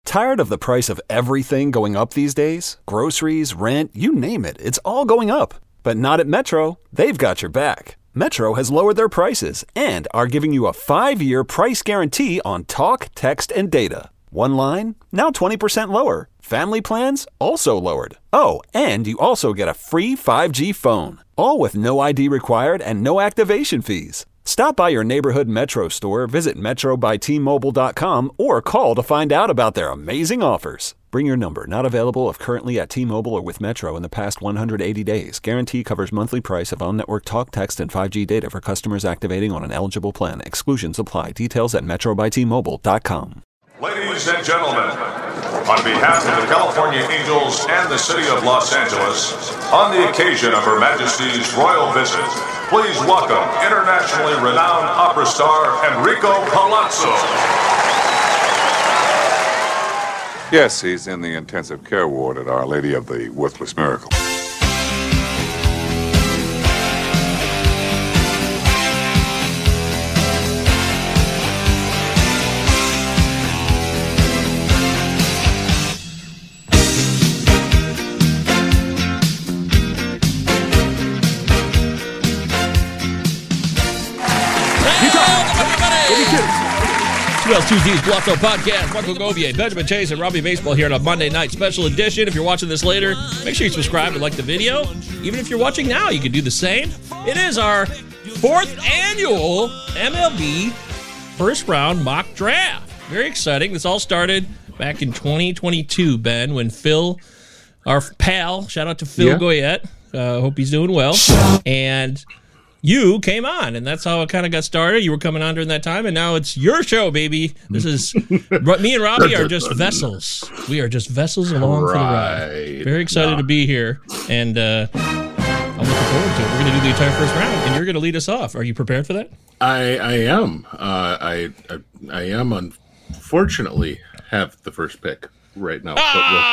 Tired of the price of everything going up these days? Groceries, rent, you name it, it's all going up. But not at Metro. They've got your back. Metro has lowered their prices and are giving you a 5-year price guarantee on talk, text, and data. One line, now 20% lower. Family plans, also lowered. Oh, and you also get a free 5G phone. All with no ID required and no activation fees. Stop by your neighborhood Metro store, visit metrobytmobile.com, or call to find out about their amazing offers. Bring your number. Not available if currently at T-Mobile or with Metro in the past 180 days. Guarantee covers monthly price of on-network talk, text, and 5G data for customers activating on an eligible plan. Exclusions apply. Details at metrobytmobile.com. Ladies and gentlemen, on behalf of the California Angels and the city of Los Angeles, on the occasion of Her Majesty's royal visit, please welcome internationally renowned opera star Enrico Palazzo. Yes, he's in the intensive care ward at Our Lady of the Worthless Miracle. Tuesday's Palazzo Podcast. Marco Govier, Benjamin Chase, and Robbie Baseball here on a Monday night special edition. If you're watching this later, make sure you subscribe and like the video. Even if you're watching now, you can do the same. It is our 4th annual MLB first round mock draft. Very exciting. This all started back in 2022, Ben, when Phil, our pal, shout out to Phil Goyette, hope he's doing well, and you came on, and that's how it kind of got started. You were coming on during that time, and now it's your show, baby. This is me and Robbie are just vessels. We are just vessels along for the ride. Very excited to be here, and I'm looking forward to it. We're going to do the entire first round, and you're going to lead us off. Are you prepared for that? I am. I am. Unfortunately, have the first pick right now.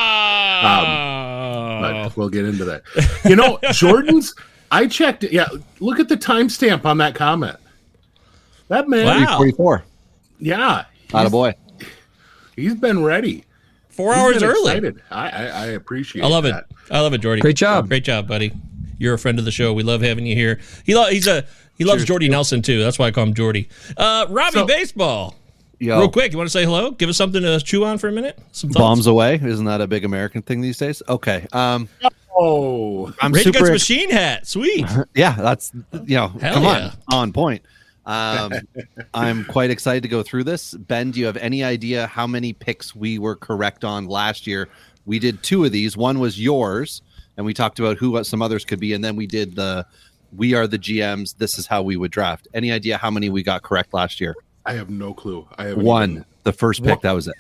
But we'll get into that. You know, Jordan's. I checked it. Yeah, look at the timestamp on that comment. That man. Wow. 44. Yeah. Attaboy. He's been ready. 4 hours early. Excited. I appreciate I love that. it. I love it, Jordy. Great job. Great job, buddy. You're a friend of the show. We love having you here. He loves Jordy Nelson, too. That's why I call him Jordy. Robbie Baseball. Yo. Real quick, you want to say hello? Give us something to chew on for a minute? Some thoughts? Bombs away. Isn't that a big American thing these days? Okay. Oh, I'm Rage super Against Machine hat. Sweet. Yeah, that's, come yeah. on point. I'm quite excited to go through this. Ben, do you have any idea how many picks we were correct on last year? We did 2 of these. One was yours, and we talked about what some others could be, and then we did we are the GMs. This is how we would draft. Any idea how many we got correct last year? I have no clue. I have one. The first pick. That was it.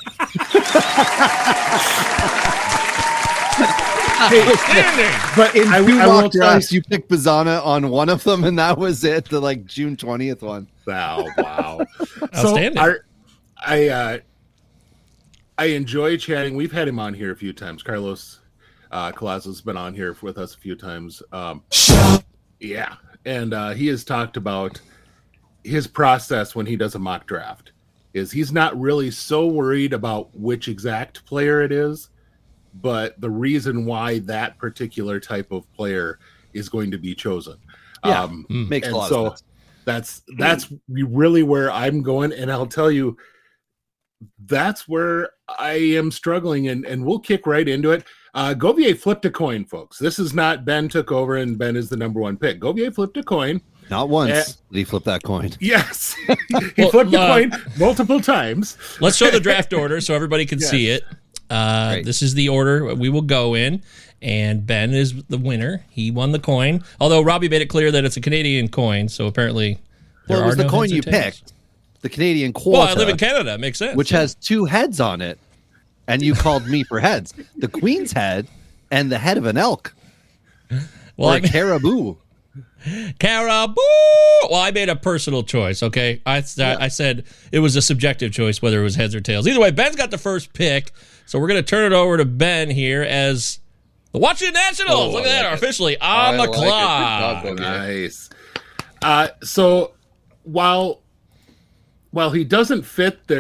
But in two mock drafts, you picked Bazana on one of them, and that was it. The June 20th one. Wow. Outstanding. So I enjoy chatting. We've had him on here a few times. Carlos Collazo's been on here with us a few times. Yeah, and he has talked about his process when he does a mock draft. He's not really so worried about which exact player it is, but the reason why that particular type of player is going to be chosen. Yeah, makes a lot of sense. That's really where I'm going, and I'll tell you, that's where I am struggling, and we'll kick right into it. Govier flipped a coin, folks. This is not Ben took over and Ben is the number 1 pick. Govier flipped a coin. Not once did he flip that coin. Yes. He flipped the coin multiple times. Let's show the draft order so everybody can see it. This is the order we will go in, and Ben is the winner. He won the coin, although Robbie made it clear that it's a Canadian coin, so apparently there it was are the coin you picked, the Canadian quarter. Well, I live in Canada. Makes sense. Which has 2 heads on it, and you called me for heads. The queen's head and the head of an elk. Well, or a caribou. Caribou! Well, I made a personal choice, okay? I said it was a subjective choice, whether it was heads or tails. Either way, Ben's got the first pick, so we're going to turn it over to Ben here as the Washington Nationals. Look at that, are officially on the clock. Nice. So while he doesn't fit their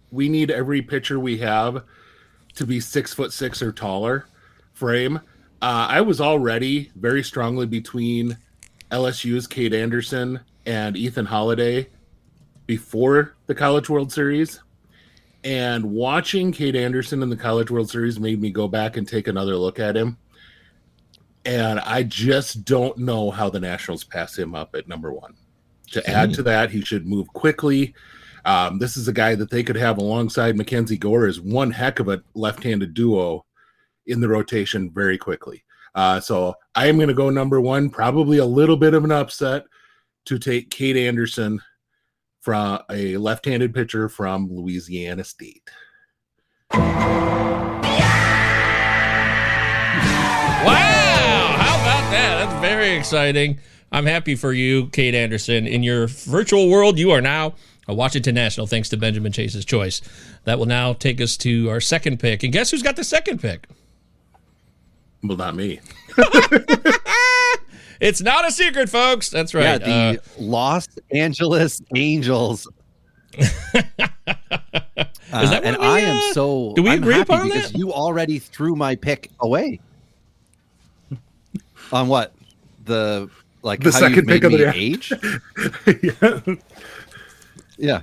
we need every pitcher we have to be 6'6" or taller frame. I was already very strongly between LSU's Cade Anderson and Ethan Holiday before the College World Series. And watching Cade Anderson in the College World Series made me go back and take another look at him. And I just don't know how the Nationals pass him up at number one. To add to that, he should move quickly. This is a guy that they could have alongside Mackenzie Gore as one heck of a left-handed duo in the rotation very quickly. So I am going to go number one, probably a little bit of an upset to take Cade Anderson from a left-handed pitcher from Louisiana State. Wow, how about that? That's very exciting. I'm happy for you, Cade Anderson. In your virtual world, you are now a Washington National, thanks to Benjamin Chase's choice. That will now take us to our second pick. And guess who's got the second pick? Well, not me. It's not a secret, folks. That's right. Yeah, the Los Angeles Angels. Is that and what we, I am so do we I'm agree happy upon because that? you already threw my pick away. On what? The The how second you've pick of made the me age? Yeah.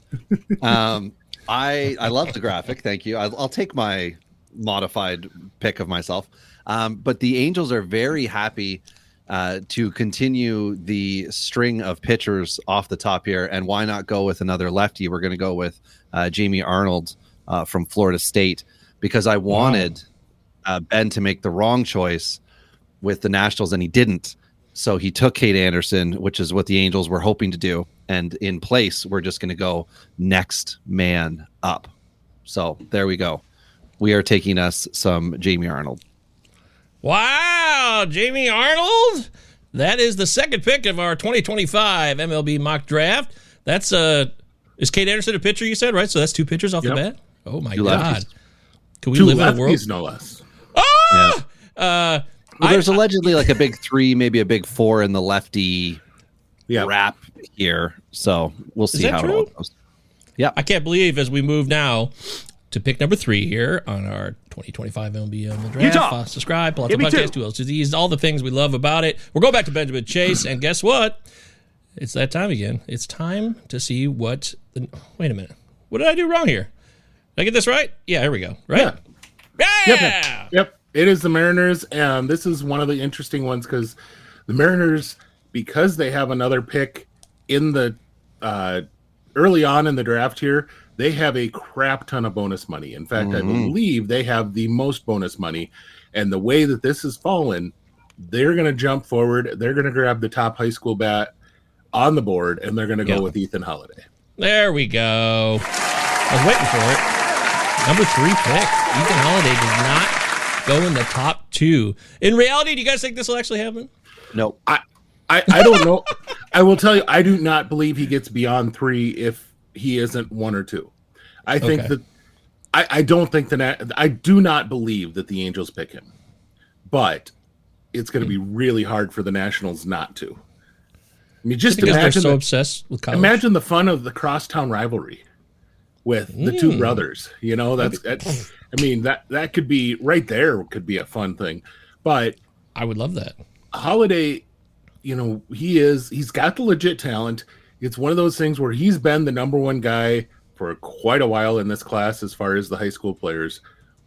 I love the graphic. Thank you. I'll take my modified pick of myself. But the Angels are very happy to continue the string of pitchers off the top here. And why not go with another lefty? We're going to go with Jamie Arnold from Florida State, because I wanted Ben to make the wrong choice with the Nationals, and he didn't. So he took Cade Anderson, which is what the Angels were hoping to do. And in place, we're just going to go next man up. So there we go. We are taking us some Jamie Arnold. Wow, Jamie Arnold. That is the second pick of our 2025 MLB mock draft. That's is Cade Anderson a pitcher, you said, right? So that's two pitchers off the bat? Oh, my Two God. lefties. Can we Two live in a world? lefties, no less. Oh! Yeah. Well, there's allegedly like a big 3, maybe a big 4 in the lefty wrap here. So we'll see how it all goes. Yeah. I can't believe as we move now to pick number 3 here on our 2025 MLB on the draft. Utah. Subscribe, pull out the Give me podcast, 2. 2 LCDs, all the things we love about it. We're going back to Benjamin Chase, and guess what? It's that time again. It's time to see what wait a minute. What did I do wrong here? Did I get this right? Yeah, here we go. Right? Yeah! Yep. It is the Mariners, and this is one of the interesting ones because the Mariners, because they have another pick in the early on in the draft here, they have a crap ton of bonus money. In fact, I believe they have the most bonus money. And the way that this has fallen, they're going to jump forward. They're going to grab the top high school bat on the board, and they're going to go with Ethan Holiday. There we go. I was waiting for it. Number 3 pick. Ethan Holiday does not go in the top 2. In reality, do you guys think this will actually happen? No. I don't know. I will tell you, I do not believe he gets beyond 3 if he isn't 1 or 2. I think that I don't think that I do not believe that the Angels pick him, but it's going to be really hard for the Nationals not to. I mean, just because imagine they're so obsessed with college. Imagine the fun of the crosstown rivalry with the two brothers. You know, that's I mean, that could be right there. Could be a fun thing, but I would love that. Holiday, you know, he's got the legit talent. It's one of those things where he's been the number one guy for quite a while in this class as far as the high school players.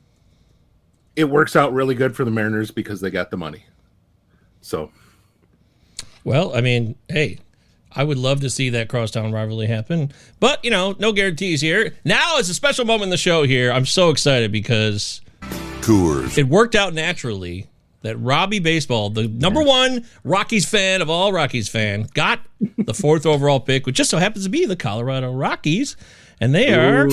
It works out really good for the Mariners because they got the money. So, well, I mean, hey, I would love to see that crosstown rivalry happen, but you know, no guarantees here. Now is a special moment in the show here. I'm so excited because Coors. It worked out naturally that Robbie Baseball, the number 1 Rockies fan of all Rockies fan, got the 4th overall pick, which just so happens to be the Colorado Rockies, and they are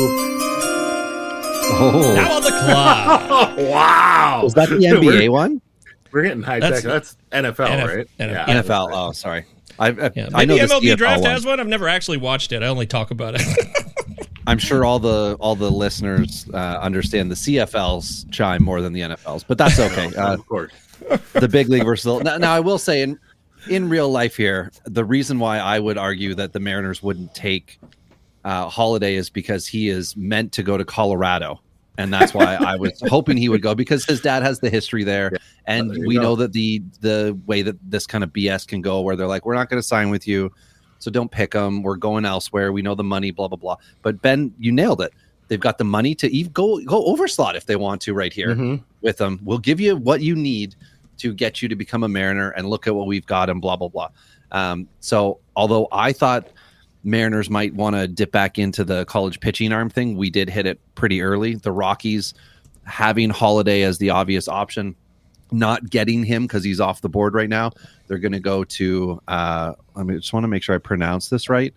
now on the clock. Wow. Was that the NBA one? We're getting high tech. That's NFL, right? NFL. Yeah. NFL. Oh, sorry. I know Maybe the MLB CFL Draft one. has one. I've never actually watched it. I only talk about it. I'm sure all the listeners understand the CFL's chime more than the NFL's, but that's okay. Of course. The big league versus now I will say in real life here, the reason why I would argue that the Mariners wouldn't take Holiday is because he is meant to go to Colorado. And that's why I was hoping he would go, because his dad has the history there. And we know that the way that this kind of BS can go, where they're like, we're not going to sign with you, so don't pick him. We're going elsewhere. We know the money, blah, blah, blah. But Ben, you nailed it. They've got the money to even go overslot if they want to right here with them. We'll give you what you need to get you to become a Mariner, and look at what we've got, and blah, blah, blah. So although I thought Mariners might want to dip back into the college pitching arm thing, we did hit it pretty early. The Rockies having Holiday as the obvious option, not getting him because he's off the board right now. They're going to go to, I just want to make sure I pronounce this right.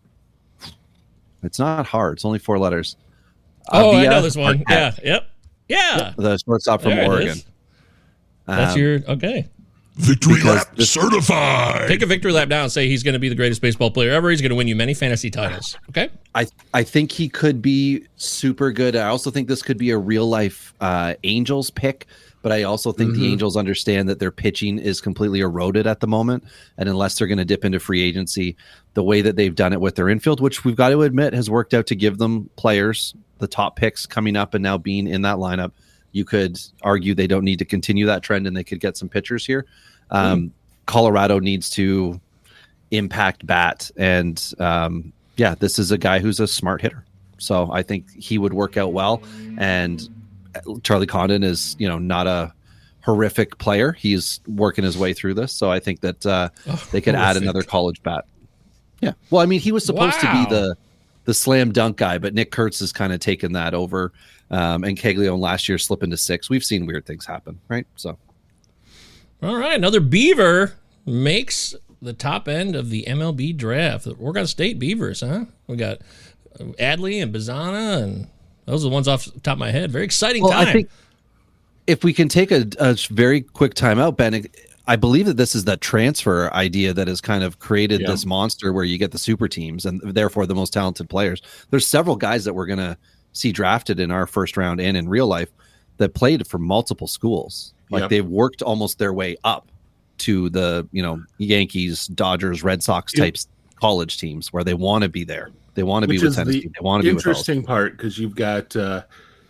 It's not hard. It's only 4 letters. I know this one. Yeah. Yeah. The shortstop from Oregon. That's okay. Victory lap certified. Take a victory lap now and say he's going to be the greatest baseball player ever. He's going to win you many fantasy titles. Okay. I think he could be super good. I also think this could be a real life Angels pick, but I also think the Angels understand that their pitching is completely eroded at the moment. And unless they're going to dip into free agency, the way that they've done it with their infield, which we've got to admit has worked out to give them players, the top picks coming up and now being in that lineup, you could argue they don't need to continue that trend and they could get some pitchers here. Colorado needs to impact bat. And this is a guy who's a smart hitter. So I think he would work out well. And Charlie Condon is, not a horrific player. He's working his way through this. So I think that they could add another college bat. Yeah. Well, I mean, he was supposed to be the slam dunk guy, but Nick Kurtz has kind of taken that over. And Caglione last year slipping to 6. We've seen weird things happen, right? So, all right, another Beaver makes the top end of the MLB draft. The Oregon State Beavers, huh? We got Adley and Bazana, and those are the ones off the top of my head. Very exciting time. I think if we can take a very quick time out, Ben, I believe that this is that transfer idea that has kind of created this monster where you get the super teams and therefore the most talented players. There's several guys that we're going to see drafted in our first round and in real life that played for multiple schools. Like they've worked almost their way up to the, Yankees, Dodgers, Red Sox types college teams where they want to be there. They want to be with Tennessee. They want to be with interesting part, because you've got I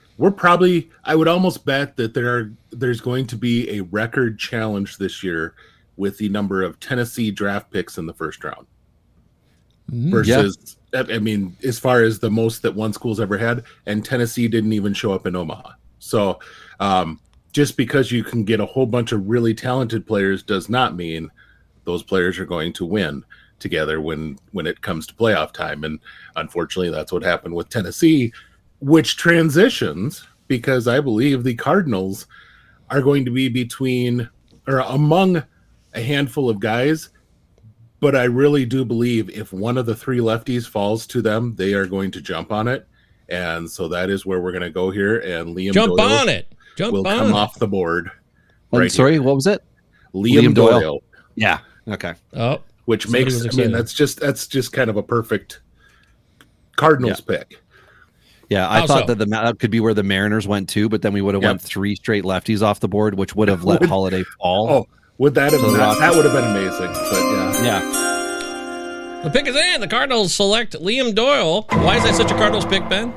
would almost bet that there's going to be a record challenge this year with the number of Tennessee draft picks in the first round versus I mean, as far as the most that one school's ever had, and Tennessee didn't even show up in Omaha. So just because you can get a whole bunch of really talented players does not mean those players are going to win together when it comes to playoff time. And unfortunately, that's what happened with Tennessee, which transitions because I believe the Cardinals are going to be between or among a handful of guys. But I really do believe if one of the 3 lefties falls to them, they are going to jump on it. And so that is where we're going to go here. And Liam Doyle will come off the board. Sorry, what was it? Liam Doyle. Yeah. Okay. Oh, which makes, that's just kind of a perfect Cardinals pick. Yeah, I thought that that could be where the Mariners went too, but then we would have went 3 straight lefties off the board, which would have let Holiday fall. Oh, would that have that would have been amazing? But yeah. The pick is in. The Cardinals select Liam Doyle. Why is that such a Cardinals pick, Ben?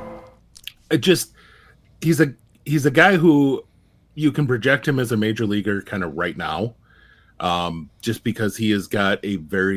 He's a guy who you can project him as a major leaguer kind of right now, just because he has got a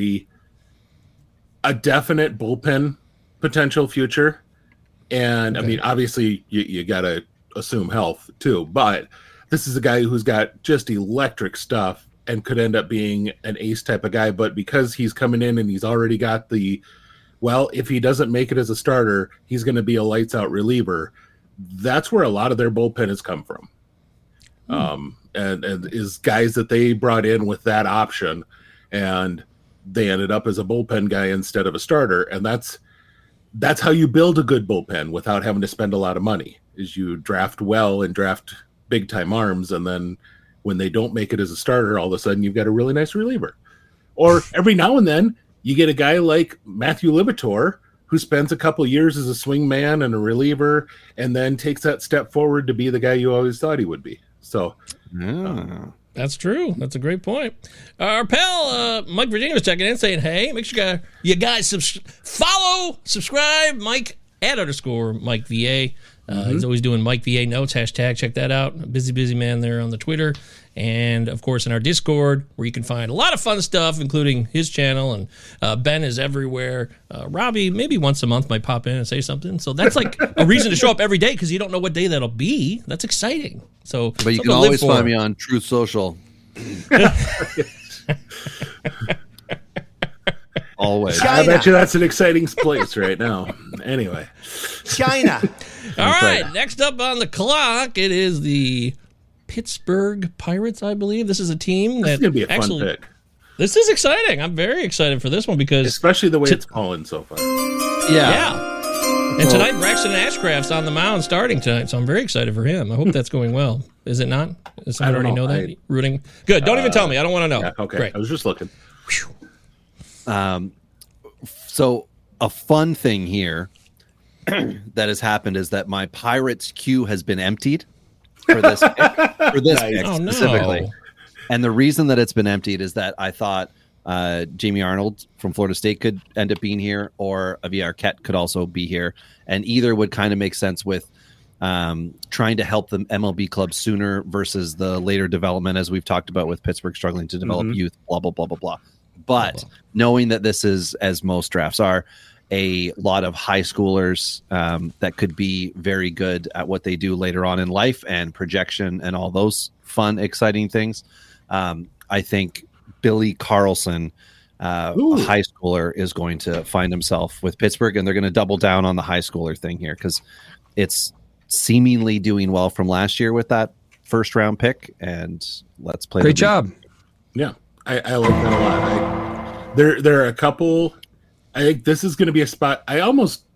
definite bullpen potential future. And I mean, obviously you got to assume health too, but this is a guy who's got just electric stuff and could end up being an ace type of guy. But because he's coming in and he's already got if he doesn't make it as a starter, he's going to be a lights out reliever. That's where a lot of their bullpen has come from. And is guys that they brought in with that option, and they ended up as a bullpen guy instead of a starter. And that's how you build a good bullpen without having to spend a lot of money, is you draft well and draft big time arms. And then when they don't make it as a starter, all of a sudden you've got a really nice reliever. Or every now and then you get a guy like Matthew Liberatore who spends a couple years as a swing man and a reliever and then takes that step forward to be the guy you always thought he would be. So That's true. That's a great point. Our pal Mike Virginia was checking in saying, hey, make sure you guys subscribe, Mike @_Mike VA. He's always doing Mike VA notes, hashtag, check that out. Busy man there on the Twitter. And, of course, in our Discord, where you can find a lot of fun stuff, including his channel. And Ben is everywhere. Robbie, maybe once a month, might pop in and say something. So that's like a reason to show up every day because you don't know what day that'll be. That's exciting. So, but you can always find me on Truth Social. Always. China. I bet you that's an exciting place right now. Anyway. China. All right. Next up on the clock, it is the Pittsburgh Pirates, I believe. This is a team that's going to be a fun pick. This is exciting. I'm very excited for this one because... Especially the way it's fallen so far. Yeah. And tonight, Braxton Ashcraft's on the mound starting tonight, so I'm very excited for him. I hope that's going well. Is it not? Does someone already know that? Rooting? Good. Don't even tell me. I don't want to know. Yeah, okay. Great. I was just looking. So a fun thing here that has happened is that my Pirates queue has been emptied for this pick specifically. No. And the reason that it's been emptied is that I thought Jamie Arnold from Florida State could end up being here, or Javier Arquette could also be here, and either would kind of make sense with trying to help the MLB club sooner versus the later development, as we've talked about with Pittsburgh struggling to develop youth, blah, blah, blah, blah, blah. But knowing that this is, as most drafts are, a lot of high schoolers that could be very good at what they do later on in life and projection and all those fun, exciting things, I think Billy Carlson, a high schooler, is going to find himself with Pittsburgh, and they're going to double down on the high schooler thing here because it's seemingly doing well from last year with that first round pick. And let's play. Great job. Yeah, I like that a lot. There are a couple. I think this is going to be a spot. I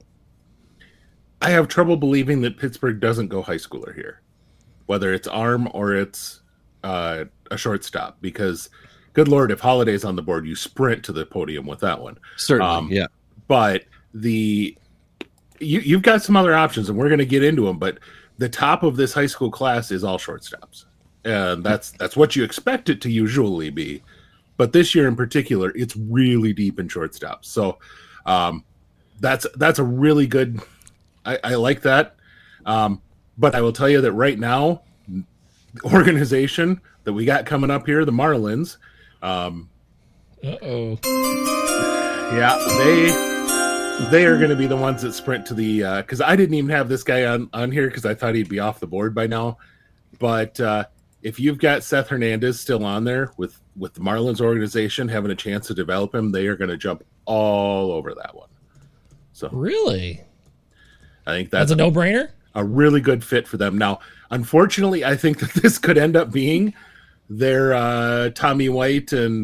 have trouble believing that Pittsburgh doesn't go high schooler here, whether it's arm or it's a shortstop, because good Lord, if Holiday's on the board, you sprint to the podium with that one. Certainly, yeah. But you've got some other options, and we're going to get into them, but the top of this high school class is all shortstops. And that's what you expect it to usually be. But this year in particular, it's really deep in shortstops. So that's a really good. I like that. But I will tell you that right now, the organization that we got coming up here, the Marlins. Yeah, they are going to be the ones that sprint to the. Because I didn't even have this guy on here because I thought he'd be off the board by now. But if you've got Seth Hernandez still on there with the Marlins organization having a chance to develop him, they are going to jump all over that one. So really, I think that's a no-brainer. A really good fit for them. Now, unfortunately, I think that this could end up being their Tommy White and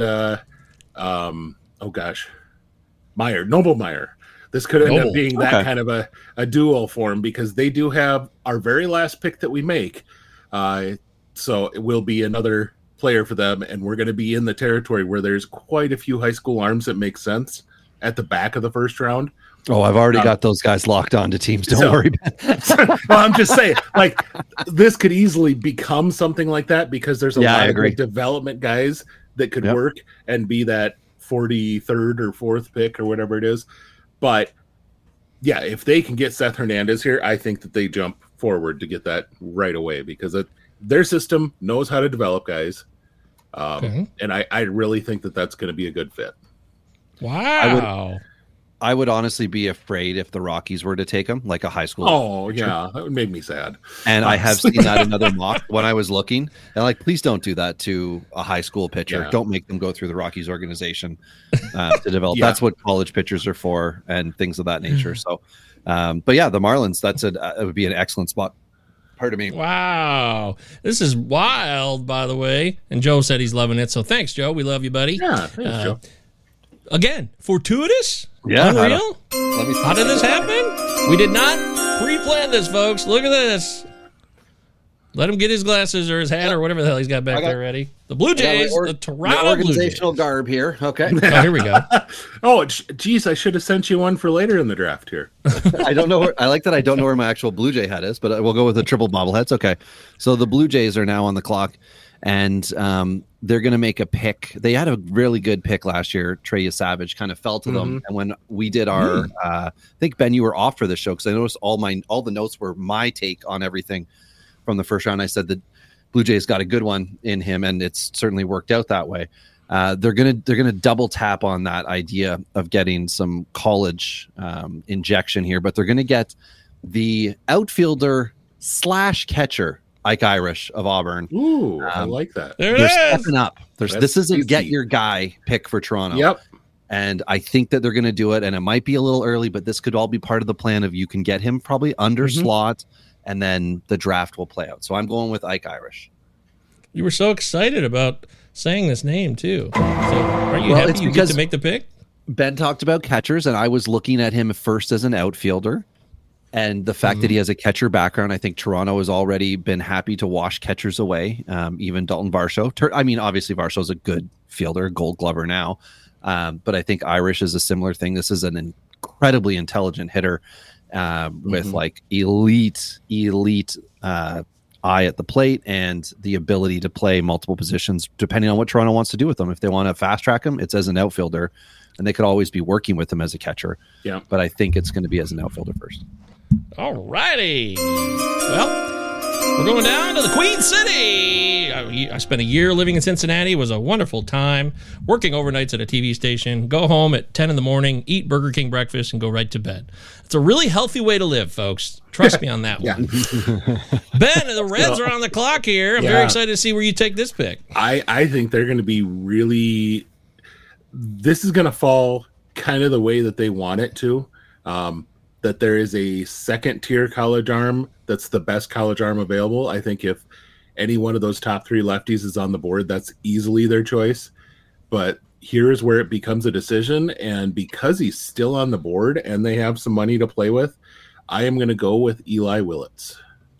Noble Meyer. This could end up being that kind of a duo for them, because they do have our very last pick that we make. So it will be another player for them, and we're going to be in the territory where there's quite a few high school arms that make sense at the back of the first round. Oh, I've already got those guys locked on to teams. Don't worry about that. Well, I'm just saying, like, this could easily become something like that, because there's a lot of great development guys that could work and be that 43rd or 4th pick or whatever it is. But yeah, if they can get Seth Hernandez here, I think that they jump forward to get that right away, because their system knows how to develop guys. And I really think that that's going to be a good fit. Wow. I would honestly be afraid if the Rockies were to take him, like a high school. Oh, pitcher. Yeah. That would make me sad. And I have seen that in other mock when I was looking. And like, please don't do that to a high school pitcher. Yeah. Don't make them go through the Rockies organization to develop. That's what college pitchers are for and things of that nature. So, but yeah, the Marlins, it would be an excellent spot. Pardon me. Wow. This is wild, by the way. And Joe said he's loving it. So thanks, Joe. We love you, buddy. Yeah, thanks, Joe. Again, fortuitous? Yeah. Unreal? How did this happen? We did not pre-plan this, folks. Look at this. Let him get his glasses or his hat or whatever the hell he's got back there ready. The Blue Jays, the Toronto organizational Blue Jays. Garb here. Okay. Oh, here we go. Oh, geez, I should have sent you one for later in the draft here. I don't know. I like that I don't know where my actual Blue Jay hat is, but we'll go with the triple bobbleheads. Okay. So the Blue Jays are now on the clock. And they're going to make a pick. They had a really good pick last year. Trey Savage kind of fell to them. And when we did our, I think, Ben, you were off for the show because I noticed all the notes were my take on everything from the first round. I said that Blue Jays got a good one in him, and it's certainly worked out that way. They're gonna double tap on that idea of getting some college injection here, but they're gonna get the outfielder / catcher Ike Irish of Auburn. Ooh, I like that. They're stepping up. This is a get your guy pick for Toronto. Yep. And I think that they're going to do it, and it might be a little early, but this could all be part of the plan of you can get him probably under slot, and then the draft will play out. So I'm going with Ike Irish. You were so excited about saying this name, too. So are you happy you get to make the pick? Ben talked about catchers, and I was looking at him first as an outfielder. And the fact that he has a catcher background, I think Toronto has already been happy to wash catchers away, even Dalton Varsho. I mean, obviously, Varsho's a good fielder, Gold Glover now. But I think Irish is a similar thing. This is an incredibly intelligent hitter with like elite eye at the plate and the ability to play multiple positions depending on what Toronto wants to do with them. If they want to fast track him, it's as an outfielder, and they could always be working with him as a catcher. Yeah, but I think it's going to be as an outfielder first. All righty. Well, we're going down to the Queen City. I spent a year living in Cincinnati. It was a wonderful time. Working overnights at a TV station. Go home at 10 in the morning, eat Burger King breakfast, and go right to bed. It's a really healthy way to live, folks. Trust me on that one. Ben, the Reds are on the clock here. I'm very excited to see where you take this pick. I think they're going to be really... This is going to fall kind of the way that they want it to. That there is a second-tier college arm that's the best college arm available. I think if any one of those top 3 lefties is on the board, that's easily their choice. But here's where it becomes a decision, and because he's still on the board and they have some money to play with, I am going to go with Eli Willits.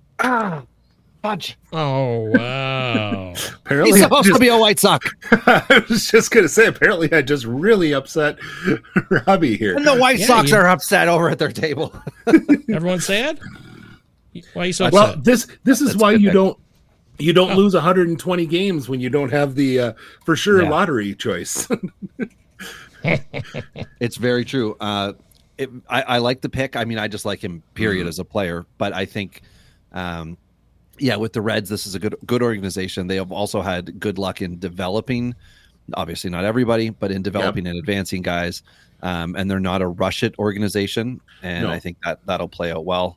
Fudge. Oh, wow. Apparently he's supposed to be a White Sox. I was just going to say, apparently I just really upset Robbie here. And the White Sox are upset over at their table. Everyone's sad? Why are you so upset? Well, this is why you don't lose 120 games when you don't have the for sure lottery choice. It's very true. I like the pick. I mean, I just like him, period, as a player. But I think, with the Reds, this is a good organization. They have also had good luck in developing, obviously not everybody, but in developing and advancing guys. And they're not a rush it organization. And I think that'll play out well.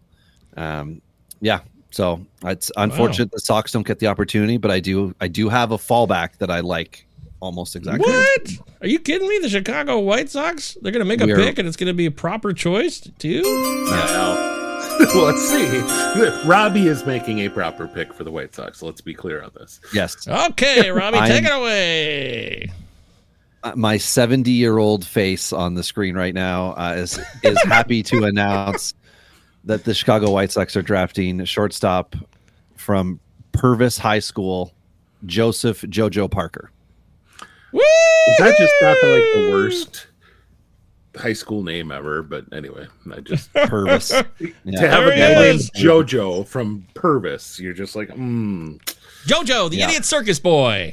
So it's unfortunate the Sox don't get the opportunity, but I do have a fallback that I like almost exactly. What? Are you kidding me? The Chicago White Sox? They're going to make a pick and it's going to be a proper choice too? Well, let's see. Robbie is making a proper pick for the White Sox. Let's be clear on this. Yes. Okay, Robbie, take it away. My 70-year-old face on the screen right now is happy to announce that the Chicago White Sox are drafting a shortstop from Purvis High School, Joseph JoJo Parker. Woo! Is that just not the worst high school name ever? But anyway, I just Purvis. To have a guy named JoJo from Purvis, you're just like, JoJo, the idiot circus boy.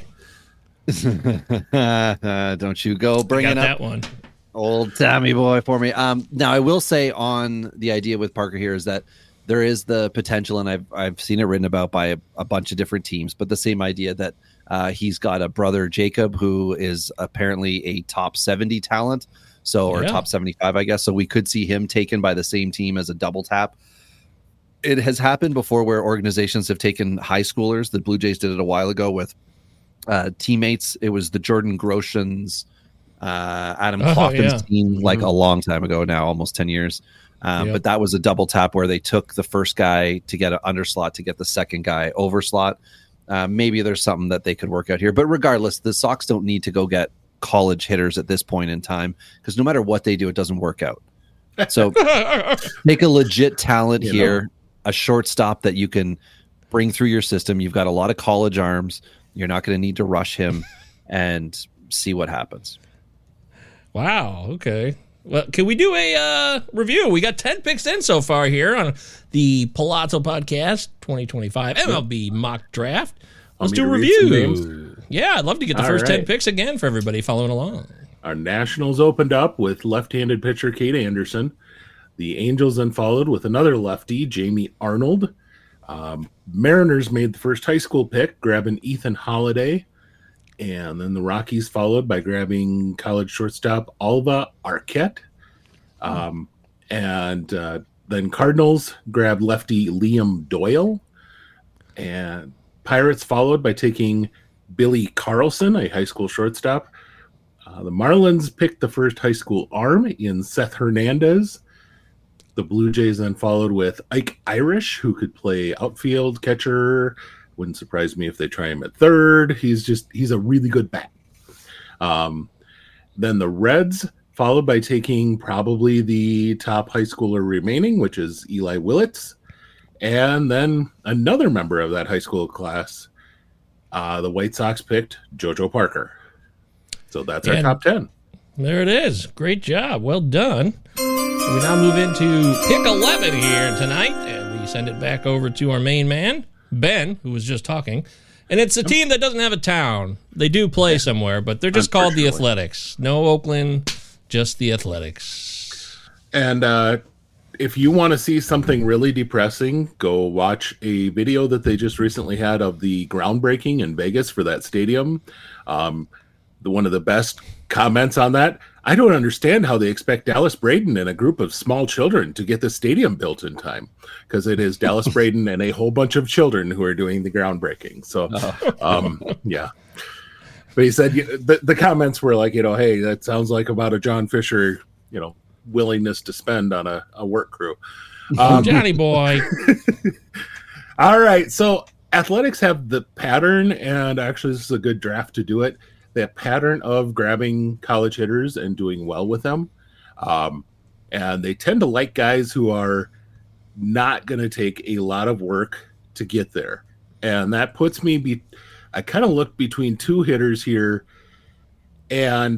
Don't you go bring it up. That one. Old Tommy boy for me. Now I will say on the idea with Parker here is that there is the potential, and I've seen it written about by a bunch of different teams, but the same idea that he's got a brother Jacob who is apparently a top 70 talent, or top 75, I guess. So we could see him taken by the same team as a double tap. It has happened before where organizations have taken high schoolers. The Blue Jays did it a while ago with teammates. It was the Jordan Groshans, Adam Clofton's team, like a long time ago now, almost 10 years. But that was a double tap where they took the first guy to get an underslot to get the second guy over slot. Maybe there's something that they could work out here. But regardless, the Sox don't need to go get college hitters at this point in time because no matter what they do, it doesn't work out. So make a legit talent here, a shortstop that you can bring through your system. You've got a lot of college arms. You're not going to need to rush him and see what happens. Wow. Okay. Well, can we do a review? We got 10 picks in so far here on the Palazzo Podcast 2025 MLB Mock Draft. Let's do a Want me to read some review. names? Yeah, I'd love to get the All first 10 right. picks again for everybody following along. Our Nationals opened up with left-handed pitcher Kate Anderson. The Angels then followed with another lefty, Jamie Arnold. Mariners made the first high school pick, grabbing Ethan Holiday. And then the Rockies followed by grabbing college shortstop Alva Arquette. Then Cardinals grabbed lefty Liam Doyle. And Pirates followed by taking Billy Carlson, a high school shortstop. The Marlins picked the first high school arm in Seth Hernandez. The Blue Jays then followed with Ike Irish, who could play outfield, catcher. Wouldn't surprise me if they try him at third. He's a really good bat. Then the Reds followed by taking probably the top high schooler remaining, which is Eli Willits. And then another member of that high school class, the White Sox picked JoJo Parker. So that's our top 10. There it is. Great job. Well done. We now move into pick 11 here tonight, and we send it back over to our main man, Ben, who was just talking. And it's a team that doesn't have a town. They do play somewhere, but they're just called the Athletics. No Oakland, just the Athletics. And if you want to see something really depressing, go watch a video that they just recently had of the groundbreaking in Vegas for that stadium. One of the best comments on that, I don't understand how they expect Dallas Braden and a group of small children to get the stadium built in time, because it is Dallas Braden and a whole bunch of children who are doing the groundbreaking. So, yeah. But he said the comments were like, hey, that sounds like about a John Fisher, willingness to spend on a work crew. Johnny boy. All right. So Athletics have the pattern, and actually this is a good draft to do it. That pattern of grabbing college hitters and doing well with them. And they tend to like guys who are not going to take a lot of work to get there. And that puts me, I kind of looked between two hitters here, and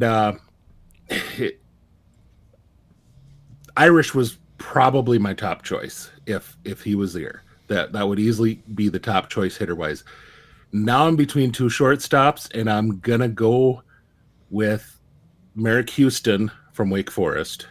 Irish was probably my top choice if he was there. That would easily be the top choice hitter-wise. Now I'm between two shortstops, and I'm going to go with Merrick Houston from Wake Forest.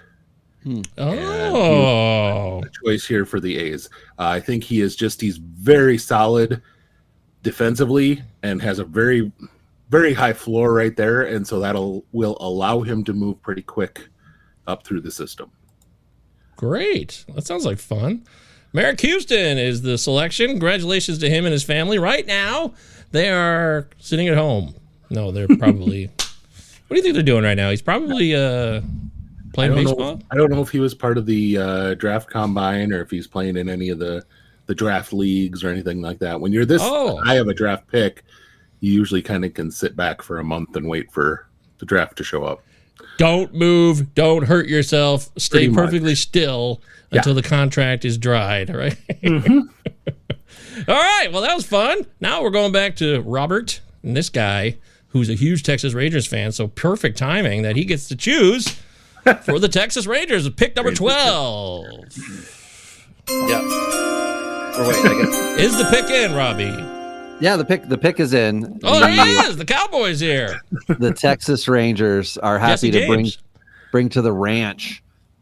Oh. The choice here for the A's. I think he's very solid defensively and has a very, very high floor right there, and so will allow him to move pretty quick up through the system. Great. That sounds like fun. Merrick Houston is the selection. Congratulations to him and his family. Right now, they are sitting at home. No, they're probably... What do you think they're doing right now? He's probably playing baseball? I don't know if he was part of the draft combine or if he's playing in any of the draft leagues or anything like that. When you're this high of a draft pick, you usually kind of can sit back for a month and wait for the draft to show up. Don't move. Don't hurt yourself. Stay perfectly still until the contract is dried, all right? Mm-hmm. All right, well, that was fun. Now we're going back to Robert, and this guy, who's a huge Texas Rangers fan, so perfect timing that he gets to choose for the Texas Rangers with pick number 12. Yeah. Or wait, I guess. Is the pick in, Robbie? Yeah, the pick is in. Oh, there he is. The Cowboys here. The Texas Rangers are happy to bring to the ranch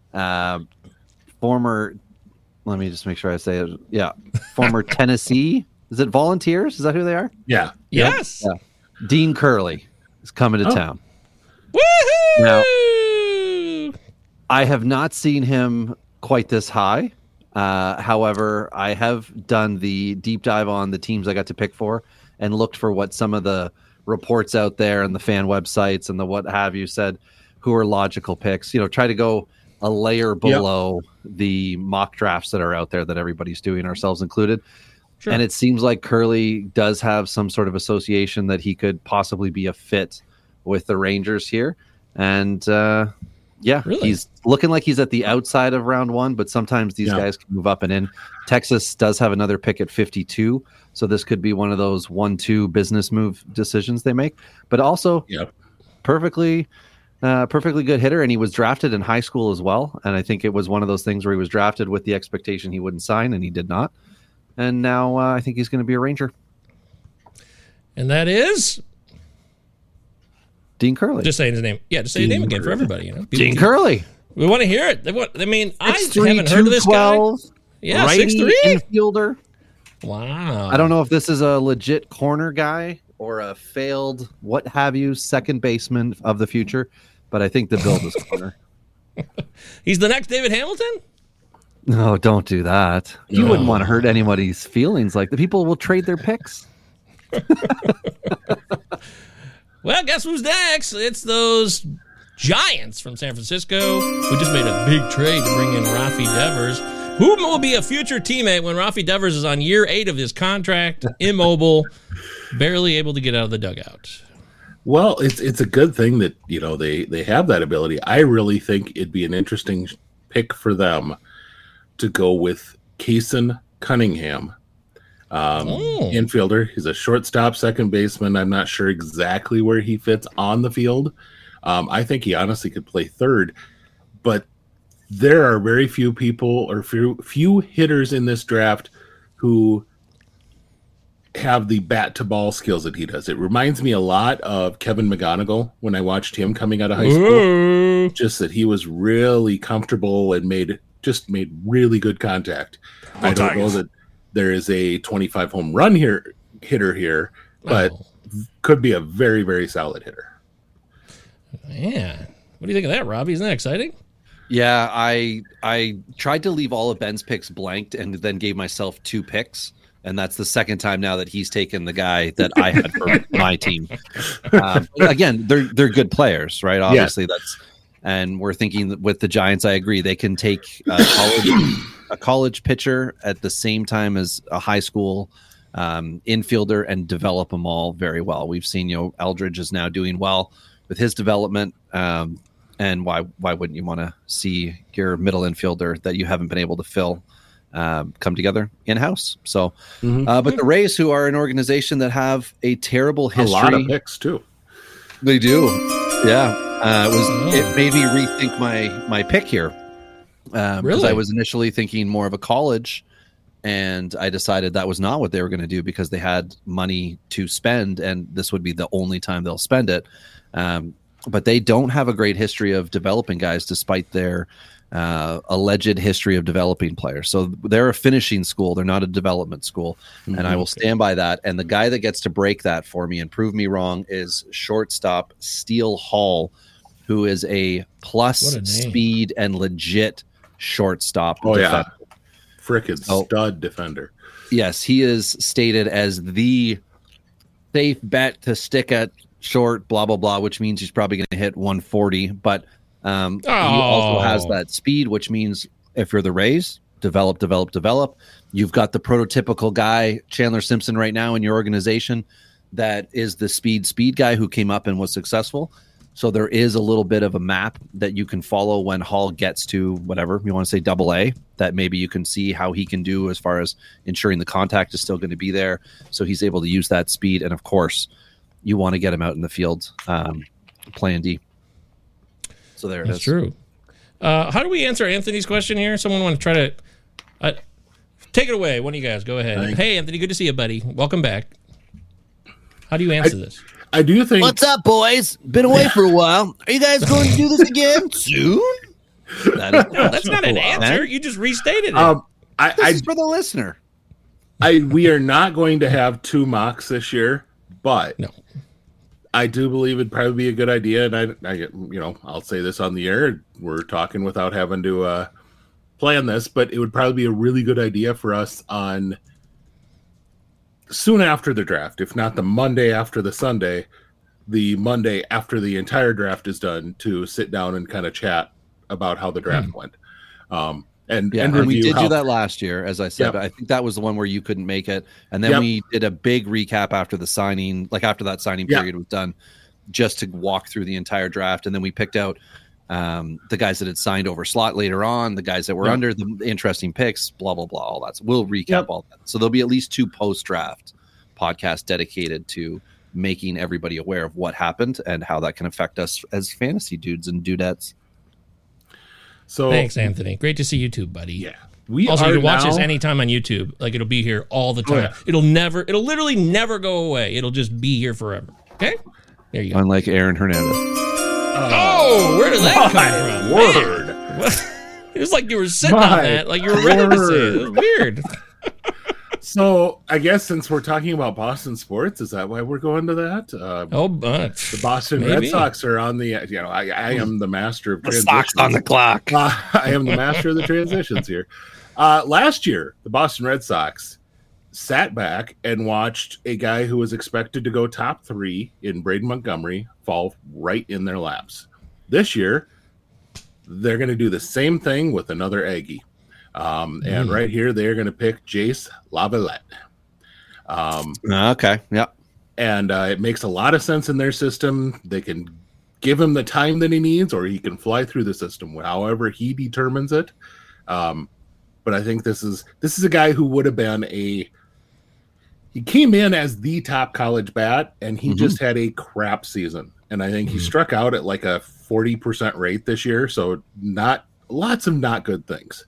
former, let me just make sure I say it. Yeah. Former Tennessee. Is it Volunteers? Is that who they are? Yeah. Yes. Yeah. Dean Curley is coming to town. Woohoo! Now, I have not seen him quite this high. However, I have done the deep dive on the teams I got to pick for and looked for what some of the reports out there and the fan websites and the what have you said, who are logical picks. Try to go a layer below the mock drafts that are out there that everybody's doing, ourselves included. Sure. And it seems like Curley does have some sort of association that he could possibly be a fit with the Rangers here. And really? He's looking like he's at the outside of round one, but sometimes these guys can move up and in. Texas does have another pick at 52, so this could be one of those 1-2 business move decisions they make. But also, perfectly good hitter, and he was drafted in high school as well. And I think it was one of those things where he was drafted with the expectation he wouldn't sign, and he did not. And now I think he's going to be a Ranger. And that is Dean Curley. just saying his name. Yeah, just say his name again for everybody. Dean Curley. We want to hear it. I mean, I 6'3", haven't heard of this guy. 212, Yeah, righty 6'3". infielder. Wow. I don't know if this is a legit corner guy or a failed what have you second baseman of the future, but I think the build is corner. He's the next David Hamilton? No, don't do that. You wouldn't want to hurt anybody's feelings. Like the people will trade their picks. Well, guess who's next? It's those Giants from San Francisco who just made a big trade to bring in Rafi Devers, who will be a future teammate when Rafi Devers is on year 8 of his contract, immobile, barely able to get out of the dugout. Well, it's a good thing that, you know, they have that ability. I really think it'd be an interesting pick for them to go with Kason Cunningham, infielder. He's a shortstop, second baseman. I'm not sure exactly where he fits on the field. I think he honestly could play third, but there are very few people or few hitters in this draft who have the bat to ball skills that he does. It reminds me a lot of Kevin McGonigal when I watched him coming out of high school. Just that he was really comfortable and made really good contact. I don't know that there is a 25 home run hitter here, but could be a very, very solid hitter. Man, what do you think of that, Robbie? Isn't that exciting? Yeah, I tried to leave all of Ben's picks blanked and then gave myself 2 picks. And that's the second time now that he's taken the guy that I had for my team. Again, they're good players, right? Obviously, and we're thinking with the Giants. I agree they can take a college pitcher at the same time as a high school infielder and develop them all very well. We've seen Eldridge is now doing well with his development. And why wouldn't you want to see your middle infielder that you haven't been able to fill come together in-house? So, but the Rays, who are an organization that have a terrible history. A lot of picks, too. They do. Yeah. It made me rethink my pick here. Because I was initially thinking more of a college, and I decided that was not what they were going to do because they had money to spend, and this would be the only time they'll spend it. But they don't have a great history of developing guys despite their alleged history of developing players. So they're a finishing school. They're not a development school. And I will stand by that. And the guy that gets to break that for me and prove me wrong is shortstop Steele Hall, who is a plus speed and legit shortstop. Oh, defender. Yeah. Frickin' stud defender. Yes, he is stated as the safe bet to stick at short, blah, blah, blah, which means he's probably going to hit 140. But he also has that speed, which means if you're the Rays, develop. You've got the prototypical guy, Chandler Simpson, right now in your organization that is the speed guy who came up and was successful. So there is a little bit of a map that you can follow when Hall gets to whatever you want to say AA, that maybe you can see how he can do as far as ensuring the contact is still going to be there. So he's able to use that speed. And of course, you want to get him out in the field playing D. So there it is. That's true. How do we answer Anthony's question here? Someone want to try to take it away. One of you guys, go ahead. Hey, Anthony, good to see you, buddy. Welcome back. How do you answer this? I do think. What's up, boys? Been away for a while. Are you guys going to do this again soon? That's not an answer. You just restated it. This is for the listener. We are not going to have 2 mocks this year, but no. I do believe it'd probably be a good idea. And I'll say this on the air. We're talking without having to plan this, but it would probably be a really good idea for us on soon after the draft, if not the Monday after the Sunday, the Monday after the entire draft is done, to sit down and kind of chat about how the draft went. And we did do that last year, as I said. But I think that was the one where you couldn't make it, and then we did a big recap after the signing, like after that signing period was done, just to walk through the entire draft, and then we picked out the guys that had signed over slot later on, the guys that were under, the interesting picks, blah blah blah, all that. So we'll recap all that. So there'll be at least 2 post-draft podcasts dedicated to making everybody aware of what happened and how that can affect us as fantasy dudes and dudettes. So thanks, Anthony. Great to see you too, buddy. Yeah. Also, you can watch this anytime on YouTube. Like, it'll be here all the time. It'll literally never go away. It'll just be here forever. Okay? There you go. Unlike Aaron Hernandez. Oh, where did that come from? Word. It was like you were sitting on that, like you were ready to say it. It was weird. So I guess since we're talking about Boston sports, is that why we're going to that? The Boston Red Sox are on the. I am the master of transitions. Sox on the clock. I am the master of the transitions here. Last year, the Boston Red Sox sat back and watched a guy who was expected to go top 3 in Braden Montgomery fall right in their laps. This year, they're going to do the same thing with another Aggie. And right here, they're going to pick Jace Lavalette. Okay, yeah. And it makes a lot of sense in their system. They can give him the time that he needs, or he can fly through the system, however he determines it. But I think this is a guy who would have been he came in as the top college bat, and he just had a crap season. And I think he struck out at like a 40% rate this year, so not lots of not good things.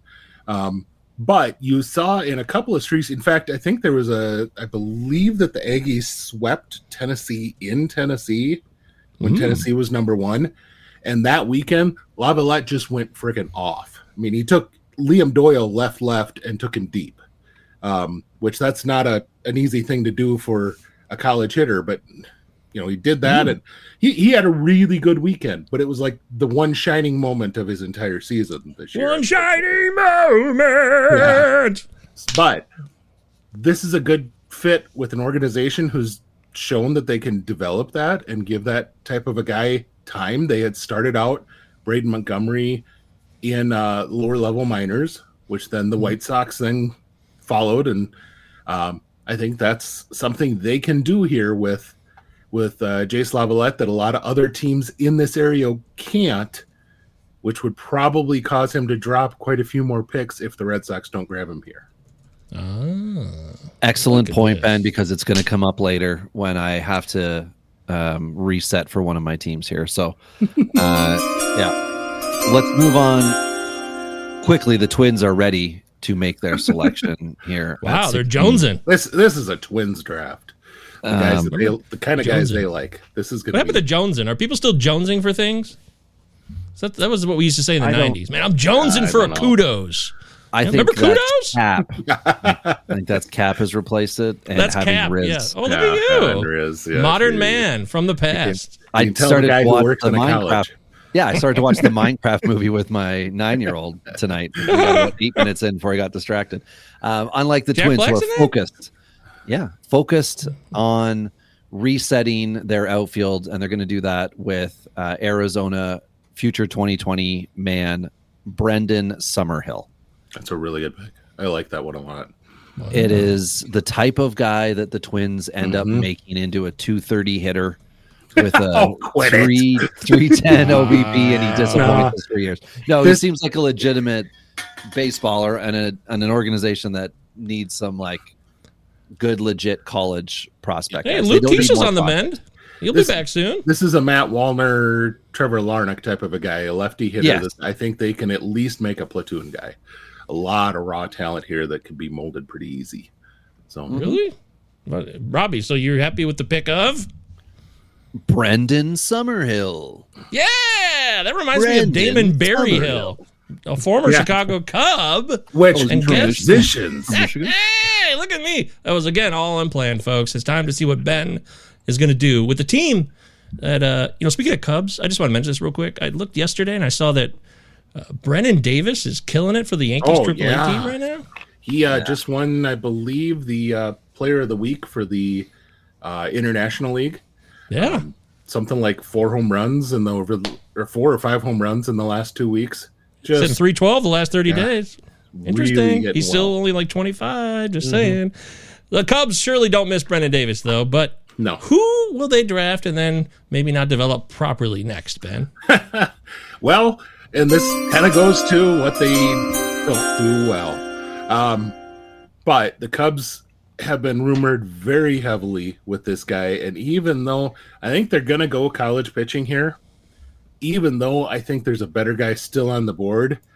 But you saw in a couple of streaks, in fact, I think there was I believe that the Aggies swept Tennessee in Tennessee when Tennessee was number 1. And that weekend, Lavalette just went freaking off. I mean, he took Liam Doyle left and took him deep, which that's not an easy thing to do for a college hitter, but he did that, and he had a really good weekend, but it was like the one shining moment of his entire season this year. One shining moment! Yeah. But this is a good fit with an organization who's shown that they can develop that and give that type of a guy time. They had started out Braden Montgomery in lower level minors, which then the White Sox then followed, and I think that's something they can do here with Jace Lavalette that a lot of other teams in this area can't, which would probably cause him to drop quite a few more picks if the Red Sox don't grab him here. Excellent point, Ben, because it's going to come up later when I have to reset for one of my teams here. So, let's move on quickly. The Twins are ready to make their selection here. Wow, they're jonesing. This is a Twins draft. The kind of guys they like. This is good. What happened to jonesing? Are people still jonesing for things? That was what we used to say in the 90s. Man, I'm jonesing for a kudos. Remember kudos? Cap. I think that's Cap has replaced it. And that's having Cap. Riz. Yeah. Oh, look at you. Riz, modern man from the past. I started to watch the Minecraft. Yeah, I started to watch the Minecraft movie with my 9-year-old tonight. We got about 8 minutes in before he got distracted. Unlike the Jack Twins, Black's who are focused on resetting their outfield, and they're going to do that with Arizona future 2020 man Brendan Summerhill. That's a really good pick. I like that one a lot. Wow. It is the type of guy that the Twins end up making into a 230 hitter with a 310 OBP, and he disappointed us for years. No, he seems like a legitimate baseballer and an organization that needs some like good, legit college prospect. Hey, Luke Keisha's on the mend. He'll be back soon. This is a Matt Wallner, Trevor Larnach type of a guy, a lefty hitter. Yes. I think they can at least make a platoon guy. A lot of raw talent here that can be molded pretty easy. So really, Robbie? So you're happy with the pick of Brendan Summerhill? Yeah, that reminds me of Damon Berryhill, a former Chicago Cub. And transitions. Hey, look at me! That was again all unplanned, folks. It's time to see what Ben is going to do with the team. That speaking of Cubs, I just want to mention this real quick. I looked yesterday and I saw that Brennan Davis is killing it for the Yankees AAA team right now. He just won, I believe, the Player of the Week for the International League. Yeah, something like 4 home runs or 4 or 5 home runs in the last 2 weeks. Just 312 the last 30 days. Interesting. Really He's still only like 25. Just saying. The Cubs surely don't miss Brennan Davis though, but. No. Who will they draft and then maybe not develop properly next, Ben? Well, and this kind of goes to what they don't do well. But the Cubs have been rumored very heavily with this guy. And even though I think they're going to go college pitching here, even though I think there's a better guy still on the board,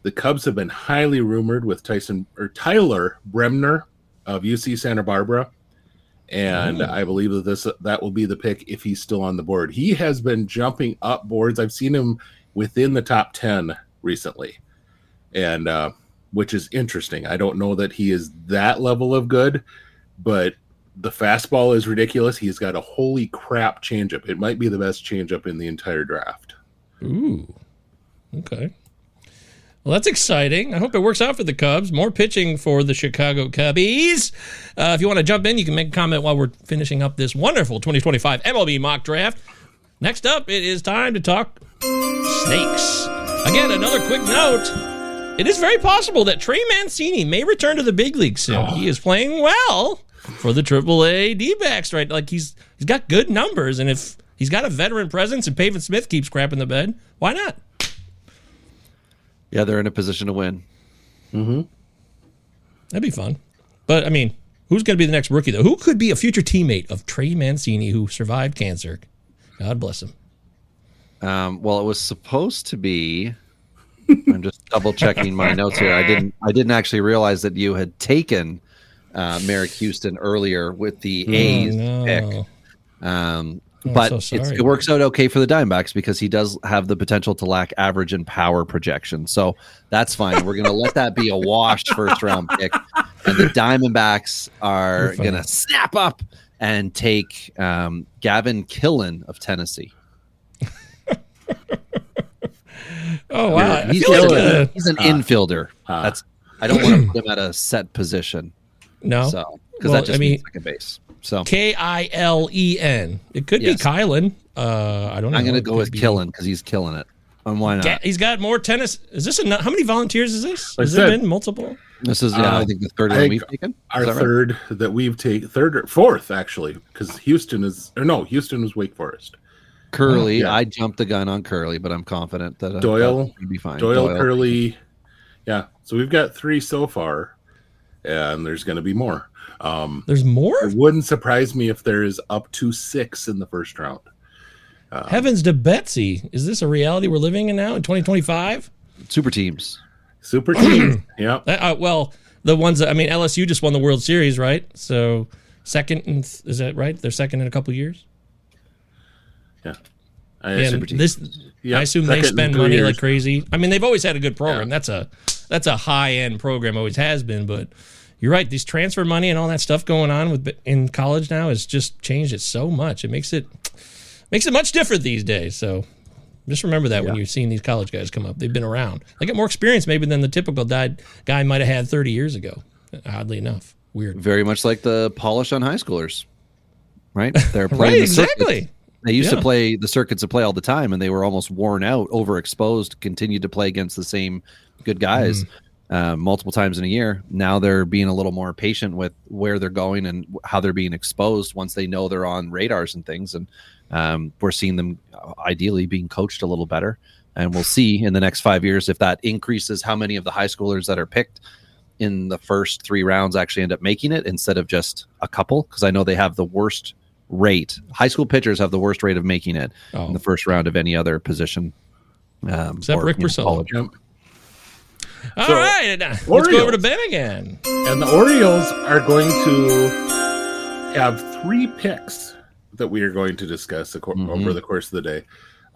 The Cubs have been highly rumored with Tyler Bremner of UC Santa Barbara. And I believe that will be the pick if he's still on the board. He has been jumping up boards. I've seen him within the top 10 recently, and which is interesting. I don't know that he is that level of good, but the fastball is ridiculous. He's got a holy crap changeup. It might be the best changeup in the entire draft. Ooh, okay. Well, that's exciting. I hope it works out for the Cubs. More pitching for the Chicago Cubbies. If you want to jump in, you can make a comment while we're finishing up this wonderful 2025 MLB mock draft. Next up, it is time to talk snakes. Again, another quick note. It is very possible that Trey Mancini may return to the big leagues soon. He is playing well for the AAA D-backs, right? Like he's got good numbers, and if he's got a veteran presence and Pavin Smith keeps crapping the bed, why not? Yeah, they're in a position to win. Mm-hmm. That'd be fun. But, I mean, who's going to be the next rookie, though? Who could be a future teammate of Trey Mancini who survived cancer? God bless him. Well, it was supposed to be... I'm just double-checking my notes here. I didn't actually realize that you had taken Merrick Houston earlier with the A's pick. But it works out okay for the Diamondbacks because he does have the potential to lack average and power projection. So that's fine. We're going to let that be a wash first-round pick. And the Diamondbacks are going to snap up and take Gavin Killen of Tennessee. Oh, wow. He's an infielder. I don't want to put him at a set position. No. Because that just means second base. So Kilen. It could be Kylan. I don't know. I'm going to go with Killen because he's killing it. And why not? He's got more tennis. Is this how many volunteers is this? Has there been multiple? This is, I think the third one we've taken. Our third that we've taken, fourth actually, because Houston was Wake Forest. Curly, I jumped the gun on Curly, but I'm confident that Doyle would be fine. Doyle, Curly, yeah. So we've got 3 so far, and there's going to be more. There's more? It wouldn't surprise me if there is up to 6 in the first round. Heavens to Betsy. Is this a reality we're living in now in 2025? Super teams. Yeah. Well, the ones that, LSU just won the World Series, right? So second, is that right? They're second in a couple years? Yeah. I assume they spend money like crazy. They've always had a good program. Yeah. That's a high-end program, always has been, but you're right. This transfer money and all that stuff going on in college now has just changed it so much. It makes it much different these days. So just remember that when you're seeing these college guys come up. They've been around. They got more experience maybe than the typical guy might have had 30 years ago, oddly enough. Weird. Very much like the polish on high schoolers, right? They're playing right, exactly. They used to play the circuits of play all the time, and they were almost worn out, overexposed, continued to play against the same good guys multiple times in a year. Now they're being a little more patient with where they're going and how they're being exposed once they know they're on radars and things. And we're seeing them ideally being coached a little better. And we'll see in the next 5 years if that increases how many of the high schoolers that are picked in the first 3 rounds actually end up making it instead of just a couple. Because I know they have the worst rate. High school pitchers have the worst rate of making it in the first round of any other position. Except Rick Porcello. All right, let's go over to Ben again. And the Orioles are going to have 3 picks that we are going to discuss over the course of the day.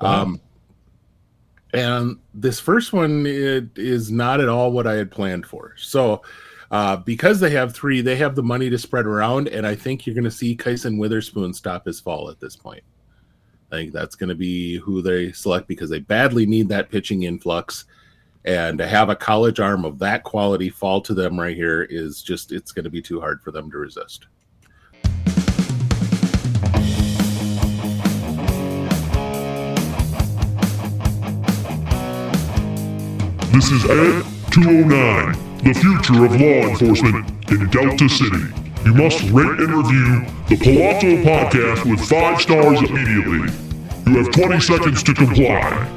And this first one is not at all what I had planned for. So because they have 3, they have the money to spread around, and I think you're going to see Kyson Witherspoon stop his fall at this point. I think that's going to be who they select because they badly need that pitching influx. And to have a college arm of that quality fall to them right here is just, it's going to be too hard for them to resist. This is Ed 209, the future of law enforcement in Delta City. You must rate and review the Palazzo Podcast with 5 stars immediately. You have 20 seconds to comply.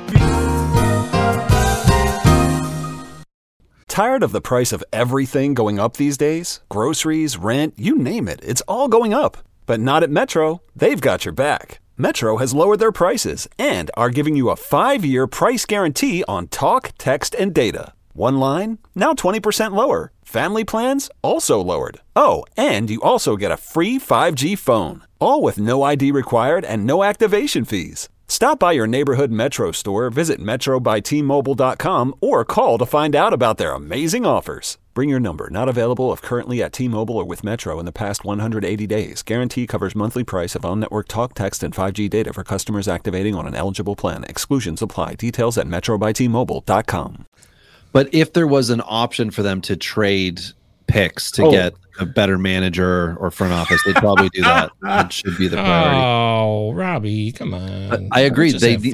Tired of the price of everything going up these days? Groceries, rent, you name it, it's all going up. But not at Metro. They've got your back. Metro has lowered their prices and are giving you a 5-year price guarantee on talk, text, and data. One line, now 20% lower. Family plans, also lowered. Oh, and you also get a free 5G phone. All with no ID required and no activation fees. Stop by your neighborhood Metro store, visit metrobytmobile.com, or call to find out about their amazing offers. Bring your number, not available if currently at T-Mobile or with Metro in the past 180 days. Guarantee covers monthly price of on-network talk, text, and 5G data for customers activating on an eligible plan. Exclusions apply. Details at metrobytmobile.com. But if there was an option for them to trade picks to get a better manager or front office, they'd probably do that. That should be the priority. Oh, Robbie, come on. But I agree.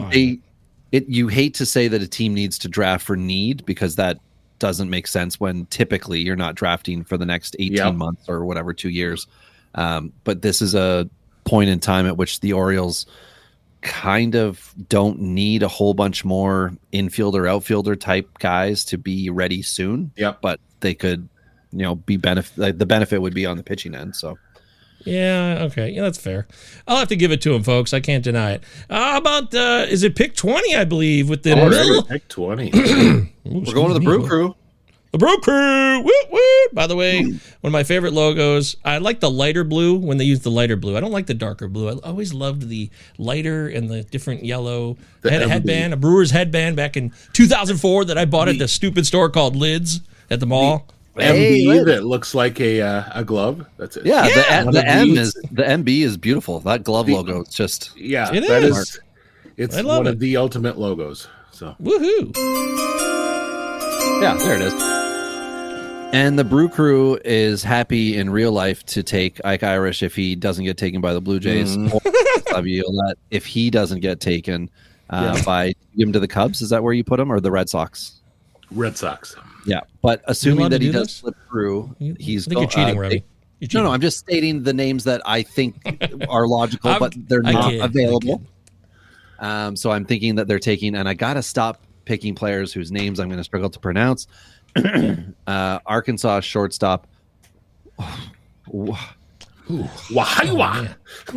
You hate to say that a team needs to draft for need, because that doesn't make sense when typically you're not drafting for the next 18 months or whatever, 2 years. But this is a point in time at which the Orioles kind of don't need a whole bunch more infielder, outfielder type guys to be ready soon. But they could, be the benefit would be on the pitching end. So yeah, okay, yeah, that's fair. I'll have to give it to him, folks. I can't deny it. How about is it pick 20? I believe with the middle pick 20. We're going to the Brew Crew. The Brew Crew. Woo, woo. By the way, one of my favorite logos. I like the lighter blue when they use the lighter blue. I don't like the darker blue. I always loved the lighter and the different yellow. I had a headband, a Brewers headband back in 2004 that I bought at the stupid store called Lids at the mall. MB that looks like a glove. That's it. Yeah, the MB is beautiful. That glove logo, it's just it's one of the ultimate logos. So woohoo! Yeah, there it is. And the Brew Crew is happy in real life to take Ike Irish if he doesn't get taken by the Blue Jays, or Laviolette if he doesn't get taken by give him to the Cubs. Is that where you put him, or the Red Sox? Red Sox. Yeah, but assuming that he does slip through, he's. I think you're cheating, Robbie. No, I'm just stating the names that I think are logical, but they're not available. So I'm thinking that they're taking, and I gotta stop picking players whose names I'm going to struggle to pronounce. Arkansas shortstop. Wahaiwa.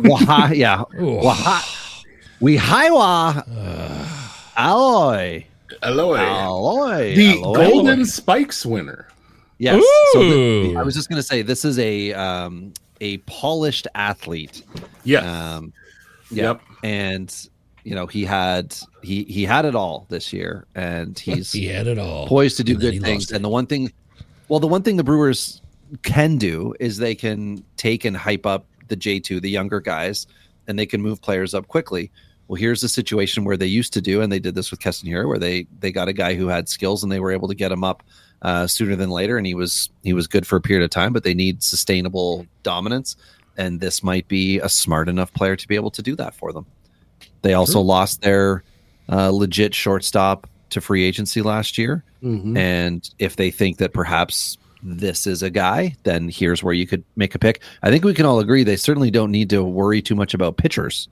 Wihaiwa. Alloy. The Golden Spikes winner. Yes. So I was just going to say, this is a polished athlete. Yes. Yep. And he had it all this year, and he had it all, poised to do good things. And the one thing the Brewers can do is they can take and hype up the J2, the younger guys, and they can move players up quickly. Well, here's a situation where they used to do, and they did this with Keston Hiura, where they got a guy who had skills, and they were able to get him up sooner than later, and he was good for a period of time. But they need sustainable dominance, and this might be a smart enough player to be able to do that for them. They also lost their legit shortstop to free agency last year. Mm-hmm. And if they think that perhaps this is a guy, then here's where you could make a pick. I think we can all agree they certainly don't need to worry too much about pitchers.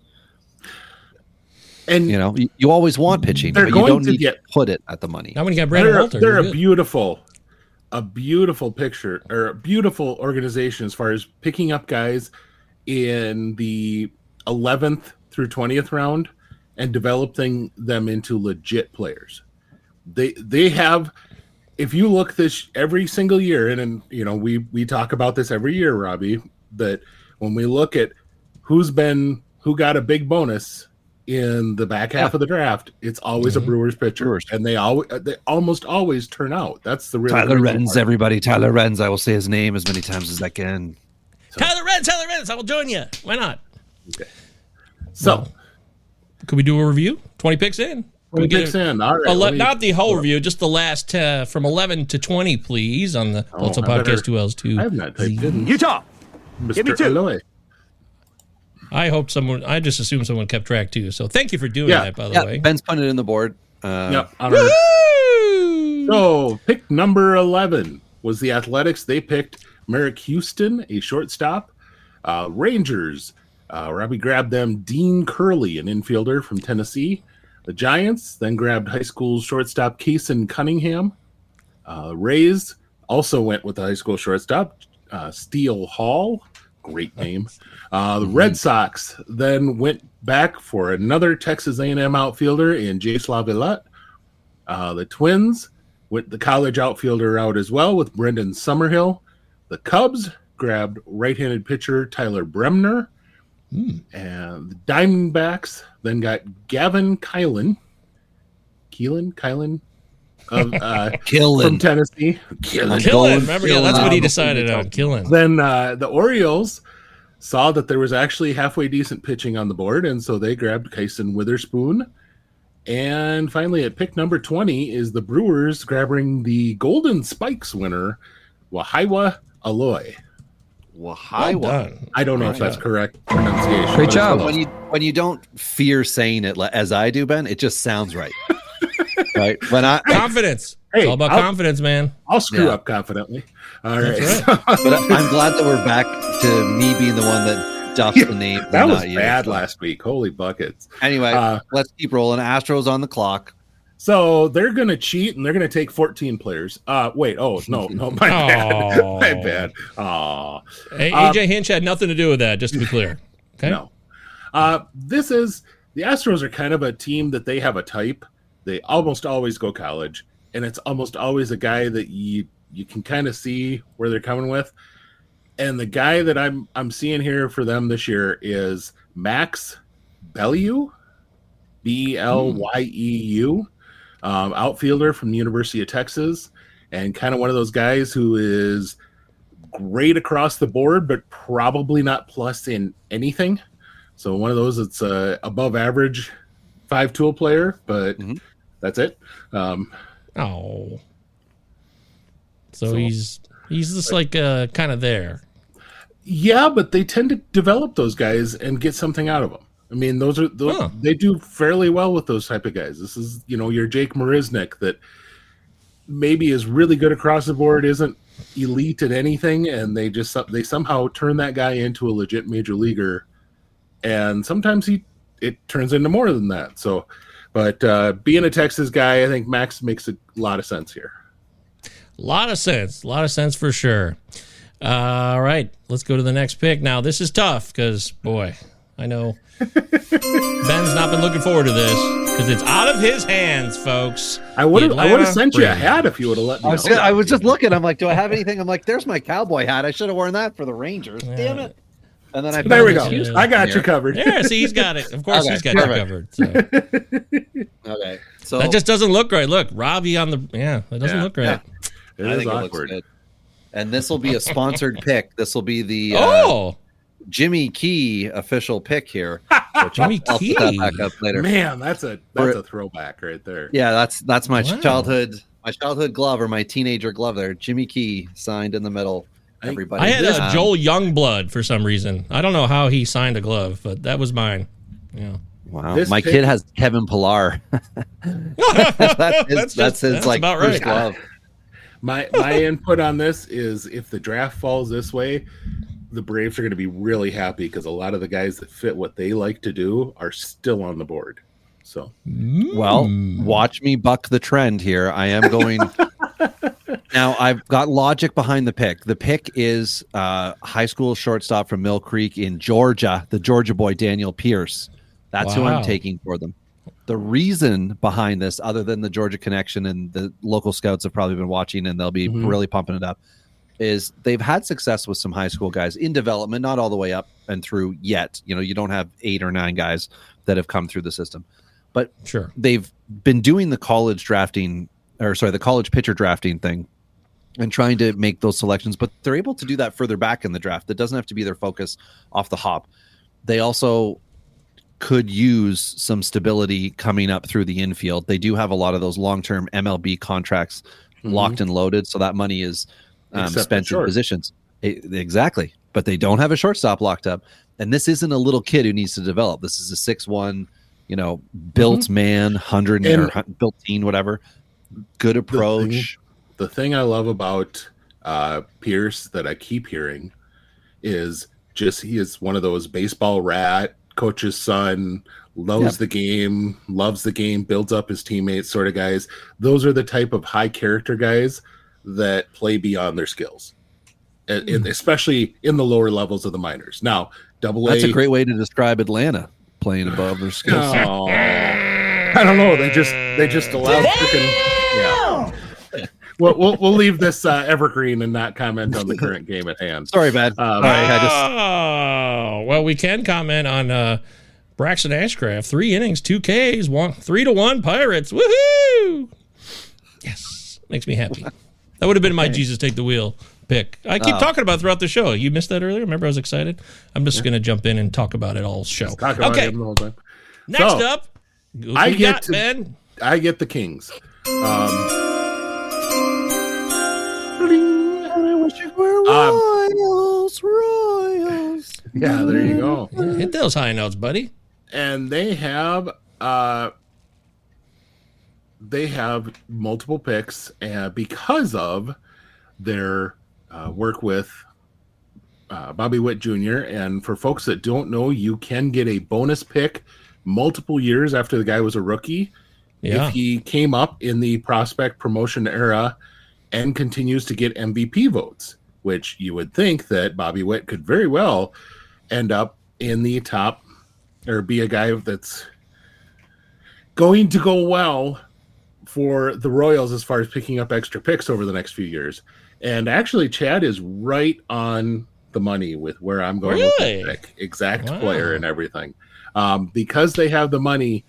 And you always want pitching, but you don't need to put it at the money. Now when you got Brandon Walter, they're a beautiful picture, or a beautiful organization as far as picking up guys in the 11th through 20th round and developing them into legit players. They have, if you look this every single year, and we talk about this every year, Robbie, that when we look at who got a big bonus in the back half of the draft, it's always a Brewers pitcher, and they almost always turn out. That's the real Tyler Renz, everybody. Tyler Renz. I will say his name as many times as I can. Tyler Renz. I will join you. Why not? Okay. So, could we do a review? 20 picks in. 20 picks in. All right. Not the whole review, just the last from 11 to 20, please, on the Also Podcast 2Ls2. I have not typed in. Utah. Give me 2. Illinois. I just assumed someone kept track too. So thank you for doing that, by the way. Ben's put it in the board. So pick number 11 was the Athletics. They picked Merrick Houston, a shortstop. Rangers, Robbie grabbed them Dean Curley, an infielder from Tennessee. The Giants then grabbed high school shortstop Kason Cunningham. Rays also went with the high school shortstop Steele Hall. Great name. The Red Sox then went back for another Texas A&M outfielder in Jace Laviolette. The Twins with the college outfielder out as well with Brendan Summerhill. The Cubs grabbed right-handed pitcher Tyler Bremner. And the Diamondbacks then got Gavin Kylan from Tennessee. Killen. Remember, yeah, that's what he decided on. Killen. Then the Orioles saw that there was actually halfway decent pitching on the board, and so they grabbed Kyson Witherspoon. And finally, at pick number 20 is the Brewers grabbing the Golden Spikes winner, Wahiwa Aloy. Well done. I don't know if that's correct pronunciation. Great job. When you don't fear saying it as I do, Ben, it just sounds right. Right? Confidence. Hey, it's all about confidence, man. I'll screw up confidently. All right. That's But I'm glad that we're back to me being the one that duffs the name. That was not you. bad last week. Holy buckets. Anyway, let's keep rolling. Astros on the clock. So they're going to cheat, and they're going to take 14 players. Wait. Oh, no, my bad. My bad. Aw. Hey, AJ Hinch had nothing to do with that, just to be clear. Okay. No. This is the Astros are kind of a team that they have a type. They almost always go college, and it's almost always a guy that you can kind of see where they're coming with. And the guy that I'm seeing here for them this year is Max Bellew, Blyeu, outfielder from the University of Texas, and kind of one of those guys who is great across the board, but probably not plus in anything. So one of those that's above average 5-tool player, but that's it. So he's just like kind of there. Yeah, but they tend to develop those guys and get something out of them. I mean, they do fairly well with those type of guys. This is, your Jake Marisnik that maybe is really good across the board, isn't elite at anything, and they somehow turn that guy into a legit major leaguer. And sometimes it turns into more than that. So, but being a Texas guy, I think Max makes a lot of sense here. A lot of sense for sure. All right, let's go to the next pick. Now, this is tough because, boy, I know Ben's not been looking forward to this because it's out of his hands, folks. I would have sent you a hat if you would have let me know. I was just looking. I'm like, do I have anything? I'm like, there's my cowboy hat. I should have worn that for the Rangers. Yeah. Damn it. And then there we go. I got you covered. Yeah, see, he's got it. Of course, he's got you covered. So. Okay. So that just doesn't look right. Look, Robbie on the that doesn't look right. Yeah. I think awkward. It looks good. And this will be a sponsored pick. This will be the Jimmy Key official pick here. Jimmy Key. I'll put that back up later. Man, that's a throwback right there. Yeah, that's my childhood glove or my teenager glove there. Jimmy Key signed in the middle. Everybody. I had a Joel Youngblood for some reason. I don't know how he signed a glove, but that was mine. Yeah. Wow. My kid has Kevin Pillar. that's his like about first right. glove. My input on this is if the draft falls this way, the Braves are going to be really happy because a lot of the guys that fit what they like to do are still on the board. So, well, watch me buck the trend here. I am going. Now, I've got logic behind the pick. The pick is high school shortstop from Mill Creek in Georgia, the Georgia boy, Daniel Pierce. That's who I'm taking for them. The reason behind this, other than the Georgia connection and the local scouts have probably been watching and they'll be really pumping it up, is they've had success with some high school guys in development, not all the way up and through yet. You don't have 8 or 9 guys that have come through the system. But sure, they've been doing the college pitcher drafting thing and trying to make those selections, but they're able to do that further back in the draft. That doesn't have to be their focus off the hop. They also could use some stability coming up through the infield. They do have a lot of those long-term MLB contracts locked and loaded, so that money is spent in positions. Exactly, but they don't have a shortstop locked up. And this isn't a little kid who needs to develop. This is a 6'1", built man, 100 or built teen, whatever. Good approach. The thing I love about Pierce that I keep hearing is just he is one of those baseball rat, coach's son, loves the game, loves the game, builds up his teammates sort of guys. Those are the type of high character guys that play beyond their skills, and especially in the lower levels of the minors. Now, AA. That's a great way to describe Atlanta, playing above their skills. I don't know. They just allow freaking we'll leave this evergreen and not comment on the current game at hand. Sorry, Ben. Well, we can comment on Braxton Ashcraft. 3 innings, 2 Ks, 3-1 Pirates. Woohoo! Yes, makes me happy. That would have been my Jesus Take the Wheel pick. I keep talking about it throughout the show. You missed that earlier? Remember I was excited? I'm just going to jump in and talk about it all show. Okay. The whole time. Next up, I get the Kings. Royals. Yeah, there you go. Hit those high notes, buddy. And they have multiple picks because of their work with Bobby Witt Jr. And for folks that don't know, you can get a bonus pick multiple years after the guy was a rookie. Yeah. If he came up in the prospect promotion era and continues to get MVP votes, which you would think that Bobby Witt could very well end up in the top or be a guy that's going to go well for the Royals as far as picking up extra picks over the next few years. And actually, Chad is right on the money with where I'm going with that pick. Exact player and everything. Because they have the money,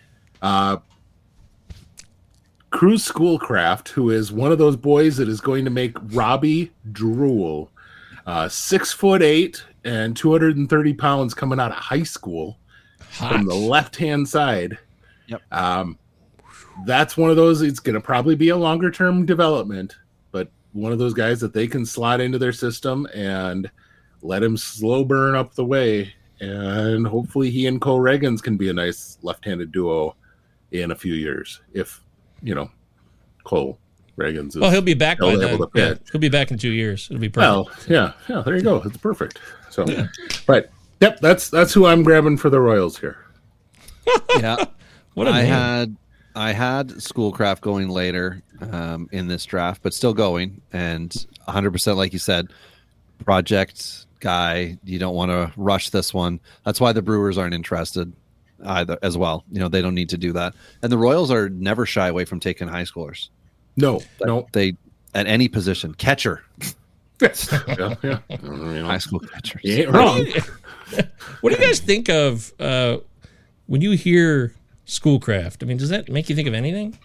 Cruz Schoolcraft, who is one of those boys that is going to make Robbie drool, 6'8" and 230 pounds coming out of high school from the left-hand side. Yep. That's one of those. It's going to probably be a longer-term development, but one of those guys that they can slot into their system and let him slow burn up the way. And hopefully he and Cole Reagans can be a nice left-handed duo in a few years. If, Cole Reagans is he'll be back by then. Yeah, he'll be back in 2 years. It'll be perfect. Well, yeah, there you go. It's perfect. So, but yep, that's who I'm grabbing for the Royals here. Yeah. What a name. I had Schoolcraft going later in this draft, but still going, and 100% like you said, project guy. You don't want to rush this one. That's why the Brewers aren't interested either as well. They don't need to do that. And the Royals are never shy away from taking high schoolers. No. They at any position, catcher. Yeah. High school catchers. You ain't wrong. What do you guys think of when you hear Schoolcraft? I mean, does that make you think of anything?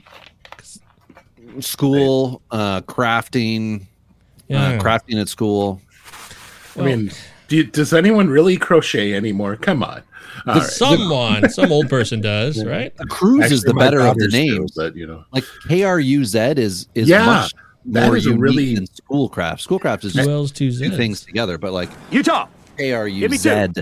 School, crafting, crafting at school. I mean, does anyone really crochet anymore? Come on. Some old person does, right? Cruz Actually, is the my better of the daughters do, names. but, Like KRUZ is Yeah, much that more is a unique really- than Schoolcraft. Schoolcraft is Two just L's, two two Z's. things together, but like Utah. KRUZ,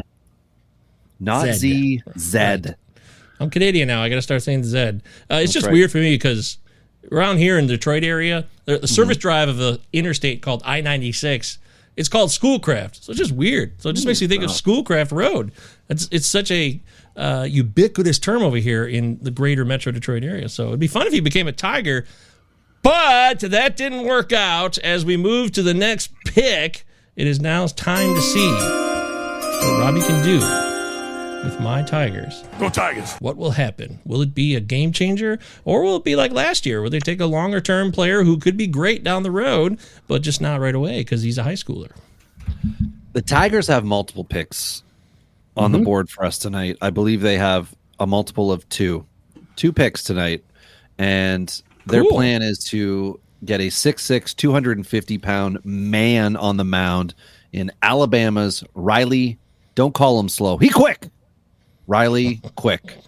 not Zed. Z, Z. I'm Canadian now. I got to start saying Z. It's just right. weird for me because around here in the Detroit area, the service drive of the interstate called I-96, it's called Schoolcraft. So it's just weird. So it just makes you think of Schoolcraft Road. It's such a ubiquitous term over here in the greater Metro Detroit area. So it'd be fun if he became a Tiger. But that didn't work out. As we move to the next pick, it is now time to see what Robbie can do with my Tigers. Go Tigers. What will happen? Will it be a game changer, or will it be like last year where they take a longer term player who could be great down the road, but just not right away because he's a high schooler? The Tigers have multiple picks on the board for us tonight. I believe they have a multiple of two picks tonight, and their Cool. plan is to get a 6'6", 250-pound man on the mound in Alabama's Riley. Don't call him slow. He quick. Riley Quick.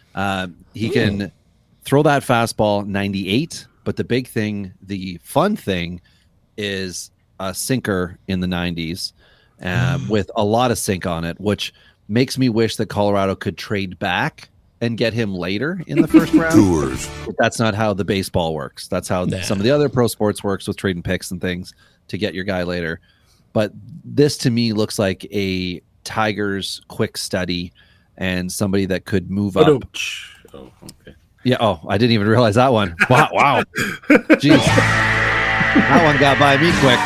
He can throw that fastball 98, but the fun thing is a sinker in the 90s with a lot of sink on it, which makes me wish that Colorado could trade back and get him later in the first round. But that's not how the baseball works. That's how some of the other pro sports works with trading picks and things to get your guy later. But this to me looks like a Tigers quick study and somebody that could move up. Oh, okay. Yeah. Oh, I didn't even realize that one. Wow. Jeez. That one got by me quick.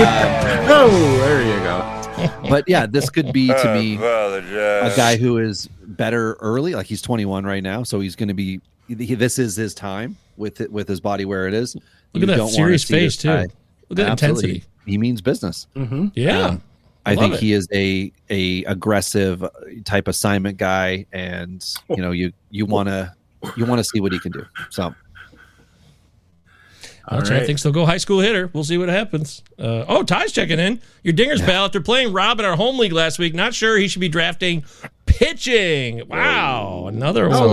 There you go. But yeah, this could be to me a guy who is better early. Like he's 21 right now, so he's going to be. This is his time with his body where it is. Look at that serious face too. Look at that intensity. He means business. Mm-hmm. Yeah. I think he is a aggressive type assignment guy, and you want to see what he can do. So, Chad thinks they'll go high school hitter. We'll see what happens. Ty's checking in. Your Dingers pal, after playing Rob in our home league last week, not sure he should be drafting pitching. Wow, another one.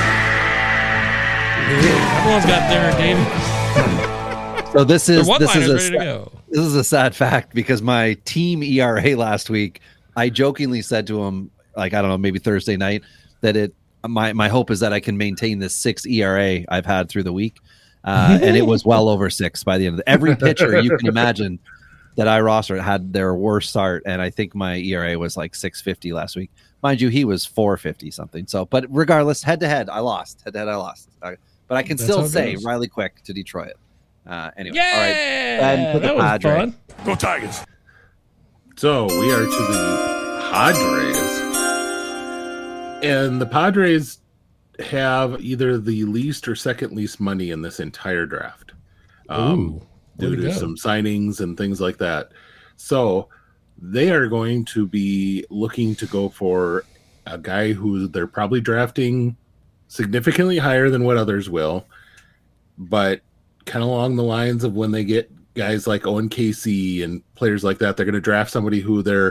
Everyone's got their game. So this is ready to go. This is a sad fact because my team ERA last week, I jokingly said to him, like, I don't know, maybe Thursday night, that my hope is that I can maintain this 6 ERA I've had through the week. And it was well over 6 by the end of every pitcher you can imagine that I rostered had their worst start. And I think my ERA was like 6.50 last week. Mind you, he was 4.50 something. So, but regardless, head to head, I lost. But I can still say Riley Quick to Detroit. Anyway, yeah, all right. That was fun. Go Tigers. So we are to the Padres. And the Padres have either the least or second least money in this entire draft. Due to some signings and things like that. So they are going to be looking to go for a guy who they're probably drafting significantly higher than what others will, but kind of along the lines of when they get guys like Owen Casey and players like that, they're going to draft somebody who they're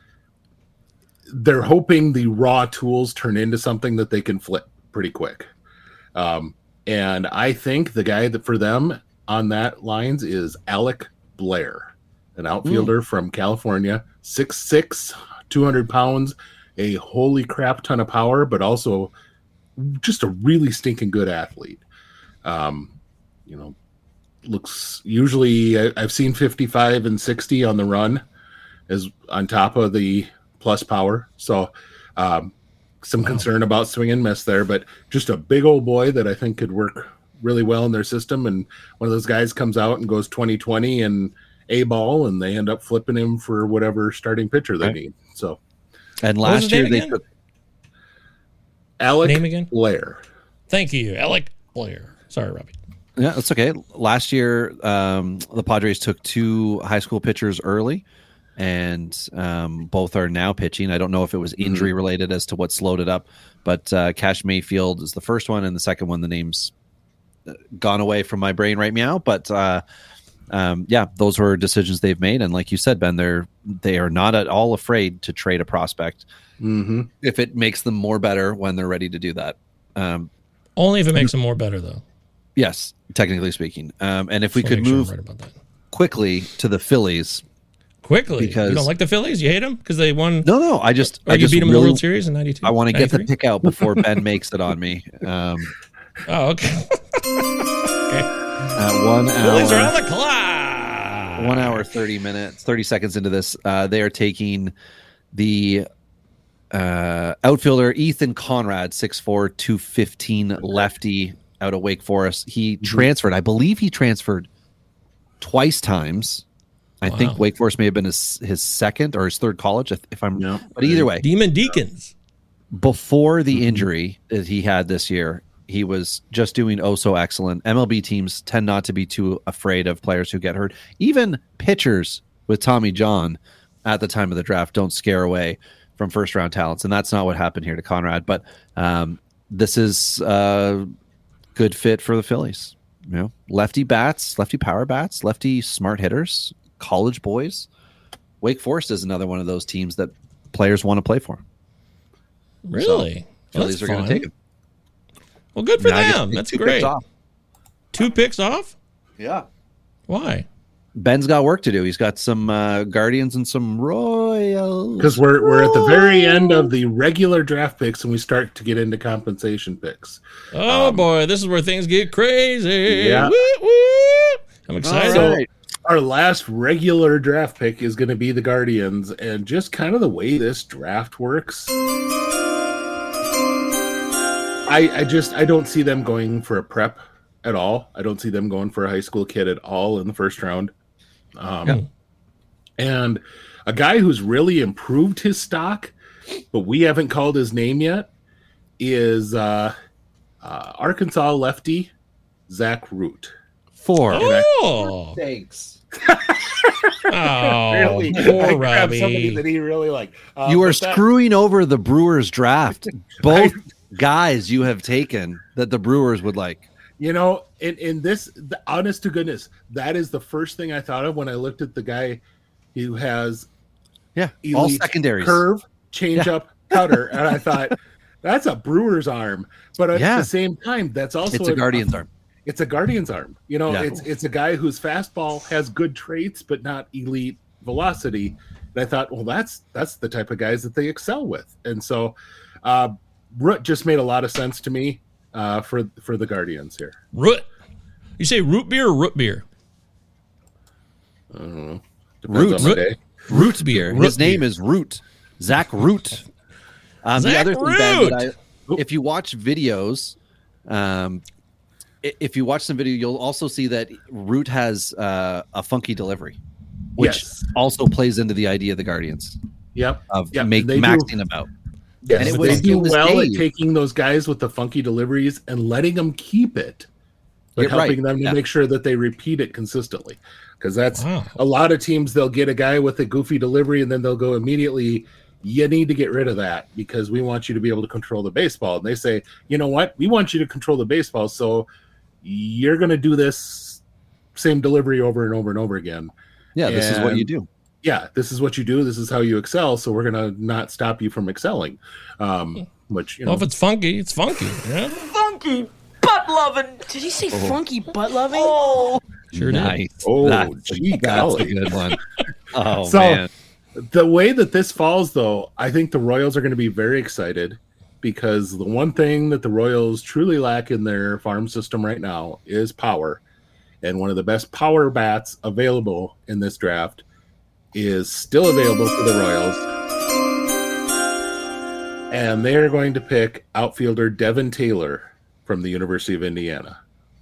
hoping the raw tools turn into something that they can flip pretty quick. And I think the guy that for them on that lines is Alec Blair, an outfielder from California, 6'6", 200 pounds, a holy crap ton of power, but also just a really stinking good athlete. Looks usually I've seen 55 and 60 on the run as on top of the plus power. So some concern about swing and miss there, but just a big old boy that I think could work really well in their system. And one of those guys comes out and goes 20-20 and A ball, and they end up flipping him for whatever starting pitcher they need. So, and last year they took Alec Blair. Thank you, Alec Blair. Sorry, Robbie. Yeah, that's okay. Last year, the Padres took 2 high school pitchers early, and both are now pitching. I don't know if it was injury related as to what slowed it up, but Cash Mayfield is the first one, and the second one, the name's gone away from my brain right now. But those were decisions they've made, and like you said, Ben, they are not at all afraid to trade a prospect if it makes them more better when they're ready to do that. Only if it makes them more better, though. Yes, technically speaking. And if we could move quickly to the Phillies. Quickly? Because you don't like the Phillies? You hate them? Because they won? No. I just beat them in the World Series in 92? I want to get the pick out before Ben makes it on me. Okay. 1 hour. Phillies are on the clock. 1 hour, 30 seconds into this. They are taking the outfielder Ethan Conrad, 6'4", 215 lefty out of Wake Forest. He transferred. I believe he transferred twice times. I think Wake Forest may have been his second or his third college, if I'm. No. But either way, Demon Deacons. Before the injury that he had this year, he was just doing so excellent. MLB teams tend not to be too afraid of players who get hurt. Even pitchers with Tommy John at the time of the draft don't scare away from first round talents, and that's not what happened here to Conrad. But this is a good fit for the Phillies. Lefty bats, lefty power bats, lefty smart hitters. College boys. Wake Forest is another one of those teams that players want to play for. Really? So, Phillies are going to take him. Well, good for them. That's great. 2 picks off? Yeah. Why? Ben's got work to do. He's got some Guardians and some Royals. Because we're at the very end of the regular draft picks, and we start to get into compensation picks. Oh, boy. This is where things get crazy. Yeah. Woo, woo. I'm excited. So, our last regular draft pick is going to be the Guardians, and just kind of the way this draft works, I don't see them going for a prep at all. I don't see them going for a high school kid at all in the first round. And a guy who's really improved his stock, but we haven't called his name yet, is Arkansas lefty Zach Root. 4. Oh, Thanks. oh, Really, poor I grabbed somebody Robbie. that he really liked. You are but that- screwing over the Brewers draft. Both guys you have taken that the Brewers would like. You know, in this, the honest to goodness, that is the first thing I thought of when I looked at the guy who has Yeah, all elite secondaries. curve, change up, cutter, and I thought that's a Brewer's arm. But at the same time, that's also It's a Guardian's arm. It's a Guardian's arm. You know, Yeah. it's a guy whose fastball has good traits but not elite velocity. And I thought, well, that's the type of guys that they excel with. And so, Root just made a lot of sense to me for the Guardians here. Root. You say root beer or root beer? Depends Root. on the day. Root beer. His name is Root. Zach Root. The Zach other thing, Ben, Root. that if you watch videos, if you watch some video, you'll also see that Root has a funky delivery, which Yes. also plays into the idea of the Guardians Yep. of Yep. maxing them out. Yes, And it they was do in this well game. at taking those guys with the funky deliveries and letting them keep it, but You're right. helping them to Yeah. make sure that they repeat it consistently. Because that's Wow. a lot of teams, they'll get a guy with a goofy delivery and then they'll go immediately, you need to get rid of that because we want you to be able to control the baseball. And they say, you know what? We want you to control the baseball, so you're going to do this same delivery over and over and over again. Yeah, this is what you And- do. Yeah, this is what you do. This is how you excel. So we're going to not stop you from excelling. Which, you know, Well, if it's funky, it's funky. Yeah, Funky butt loving. Did he say funky butt loving? Oh, sure did. Nice. Oh, that's gee a golly. good one. Oh, So- man. the way that this falls, though, I think the Royals are going to be very excited because the one thing that the Royals truly lack in their farm system right now is power. And one of the best power bats available in this draft is still available for the Royals. And they are going to pick outfielder Devin Taylor from the University of Indiana.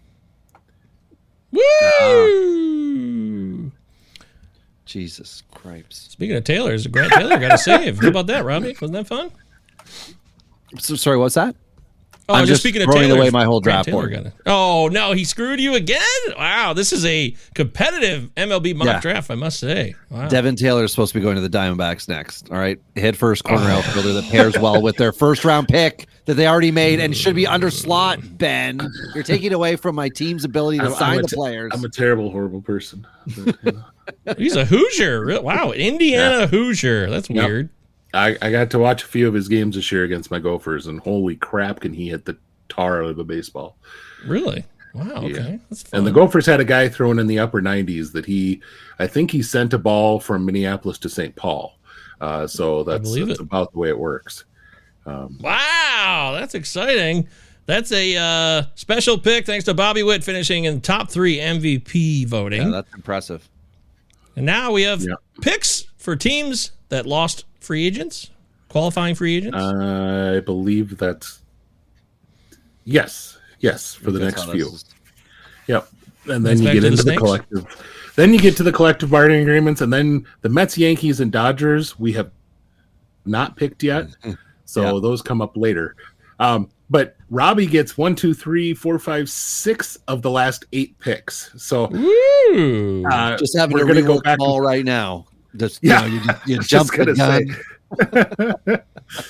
Woo! Jesus Christ. Speaking of Taylor's, Grant Taylor got a save. How about that, Robbie? Wasn't that fun? So, sorry, what's that? Oh, I'm just speaking of throwing Taylor, away my whole Grant draft Taylor board. got it. Oh no, he screwed you again! Wow, this is a competitive MLB mock Yeah. draft, I must say. Wow. Devin Taylor is supposed to be going to the Diamondbacks next. All right. Head first corner outfielder that pairs well with their first round pick that they already made and should be under slot. Ben, you're taking away from my team's ability to sign the players. I'm a terrible, horrible person. But, you know. He's a Hoosier. Wow, Indiana Hoosier. That's Yep. weird. I got to watch a few of his games this year against my Gophers, and holy crap, can he hit the tar out of a baseball. Really? Wow, okay. Yeah. That's fun. And the Gophers had a guy throwing in the upper 90s that I think he sent a ball from Minneapolis to St. Paul. So that's believe it. about the way it works. Wow, that's exciting. That's a special pick thanks to Bobby Witt finishing in top 3 MVP voting. Yeah, that's impressive. And now we have Yeah. picks for teams that lost free agents, qualifying free agents. I believe that's yes, for the That's next how few. this is- Yep. And That's then you back get to the into the Snakes? collective. Then you get to the collective bargaining agreements, and then the Mets, Yankees, and Dodgers we have not picked yet. So Yeah. those come up later. But Robbie gets 1, 2, 3, 4, 5, 6 of the last 8 picks. So Woo! Just having we're a gonna go reload back. ball right now. Just, Yeah. you Just jump the gonna gun.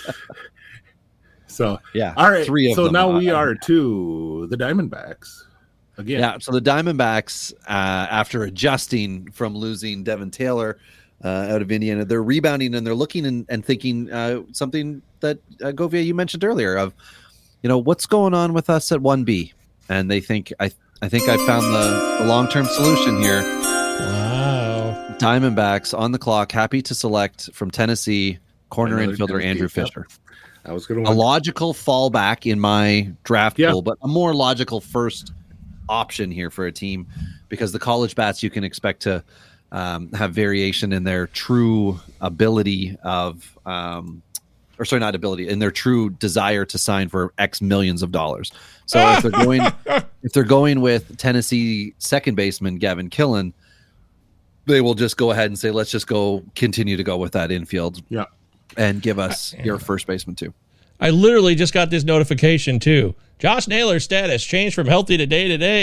So Yeah. all right. 3 of So them. now we are to the Diamondbacks again. Yeah, so the Diamondbacks, after adjusting from losing Devin Taylor out of Indiana, they're rebounding and they're looking and thinking something that Govia, you mentioned earlier of, what's going on with us at 1B? And they think, I think I found the long-term solution here. Wow. Diamondbacks on the clock, happy to select from Tennessee corner Another infielder Tennessee, Andrew yep. Fisher. I was going A logical fallback in my draft Yeah. pool, but a more logical first option here for a team because the college bats you can expect to have variation in their true ability of, or sorry, not ability, in their true desire to sign for X millions of dollars. So if they're going with Tennessee second baseman Gavin Killen, they will just go ahead and say, let's just continue to go with that infield. Yeah. And give us your first baseman too. I literally just got this notification too. Josh Naylor's status changed from healthy to day to day.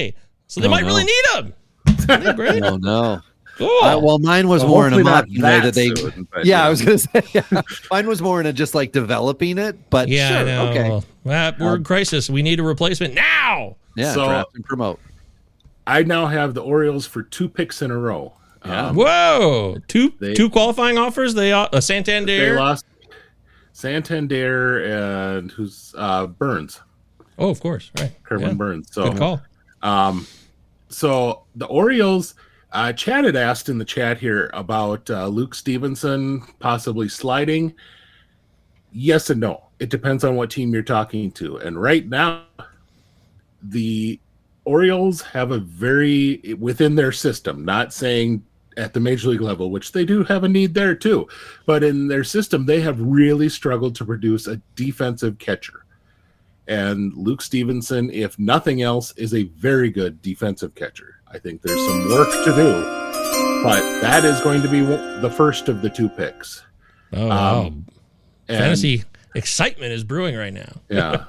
So they might really need him. Isn't that great? Oh no. Cool. Well, mine was Well, more in a hopefully not mocking way that they. soon, but, I was gonna say. Yeah. Mine was more in a just like developing it, but Yeah, sure, I know. okay. We're in crisis. We need a replacement now. Yeah, So- draft and promote. I now have the Orioles for 2 picks in a row. Whoa! Two They- qualifying offers. They Santander. They lost Santander and who's Burns, Oh, of course. Right. Kerwin Yeah. Burns. So Good call. So the Orioles, Chad had asked in the chat here about Luke Stevenson possibly sliding. Yes and no. It depends on what team you're talking to. And right now, the Orioles have a very, within their system, not saying at the major league level, which they do have a need there too, but in their system, they have really struggled to produce a defensive catcher. And Luke Stevenson, if nothing else, is a very good defensive catcher. I think there's some work to do, but that is going to be the first of the 2 picks. Oh, wow. And- Fantasy excitement is brewing right now. Yeah.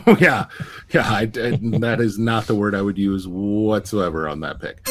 That is not the word I would use whatsoever on that pick.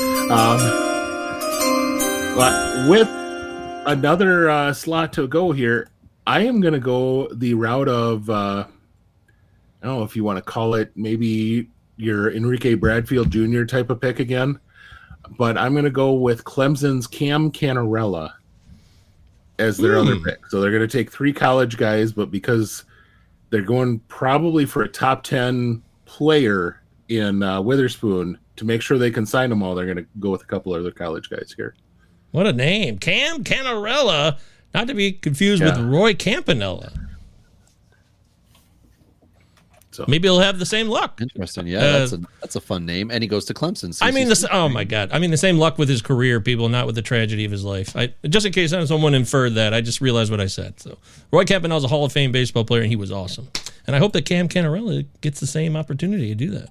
But with another slot to go here, I am going to go the route of, I don't know if you want to call it maybe your Enrique Bradfield Jr. type of pick again, but I'm going to go with Clemson's Cam Cannarella as their other pick. So they're going to take 3 college guys, but because they're going probably for a top 10 player in Witherspoon to make sure they can sign them all, they're going to go with a couple other college guys here. What a name. Cam Cannarella, not to be confused with Roy Campanella. So maybe he'll have the same luck. Interesting. Yeah, that's a fun name. And he goes to Clemson. I mean, oh my God. I mean, the same luck with his career, people, not with the tragedy of his life. Just in case someone inferred that, I just realized what I said. So, Roy Campanella is a Hall of Fame baseball player, and he was awesome. And I hope that Cam Cannarella gets the same opportunity to do that.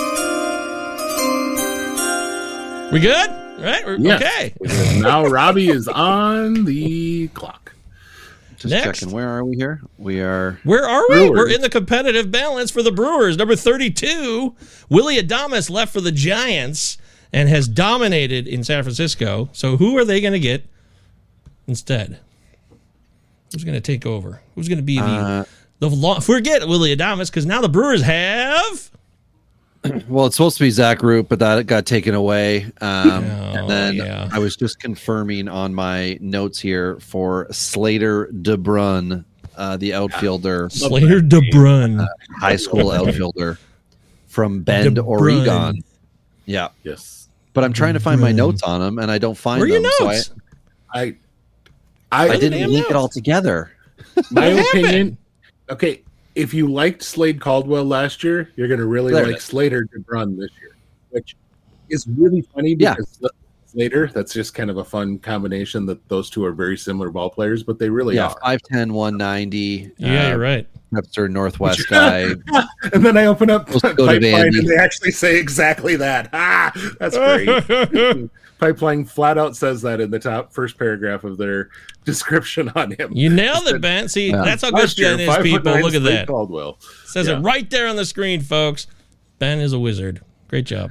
We good? Right? Yes. Okay. Now Robbie is on the clock. Just Next. checking. Where are we here? Where are we? Brewers. We're in the competitive balance for the Brewers. Number 32, Willie Adames left for the Giants and has dominated in San Francisco. So who are they going to get instead? Who's going to take over? Who's going to be forget Willie Adames because now the Brewers have. Well, it's supposed to be Zach Root, but that got taken away. And then I was just confirming on my notes here for Slater DeBrun, the outfielder, Slater DeBrun, high school outfielder from Bend, Oregon. Yeah. Yes. But I'm trying to find my notes on him, and I don't find Where are them. your So notes? I didn't link it all together. My What opinion. happened? Okay, if you liked Slade Caldwell last year, you're going to really There it like is. Slater DeBrun this year, which is really funny because Slater, that's just kind of a fun combination that those two are very similar ball players, but they really are. 5'10", 190. Yeah, you're right. Webster Northwest guy. And then I open up Let's go to Pipeline Vandy. and they actually say exactly that. That's great. Pipeline flat out says that in the first paragraph of their description on him. You nailed it, Ben. See, that's how good Last year, Ben is, people. 5'9" Look at Slade that. Caldwell. Says it right there on the screen, folks. Ben is a wizard. Great job.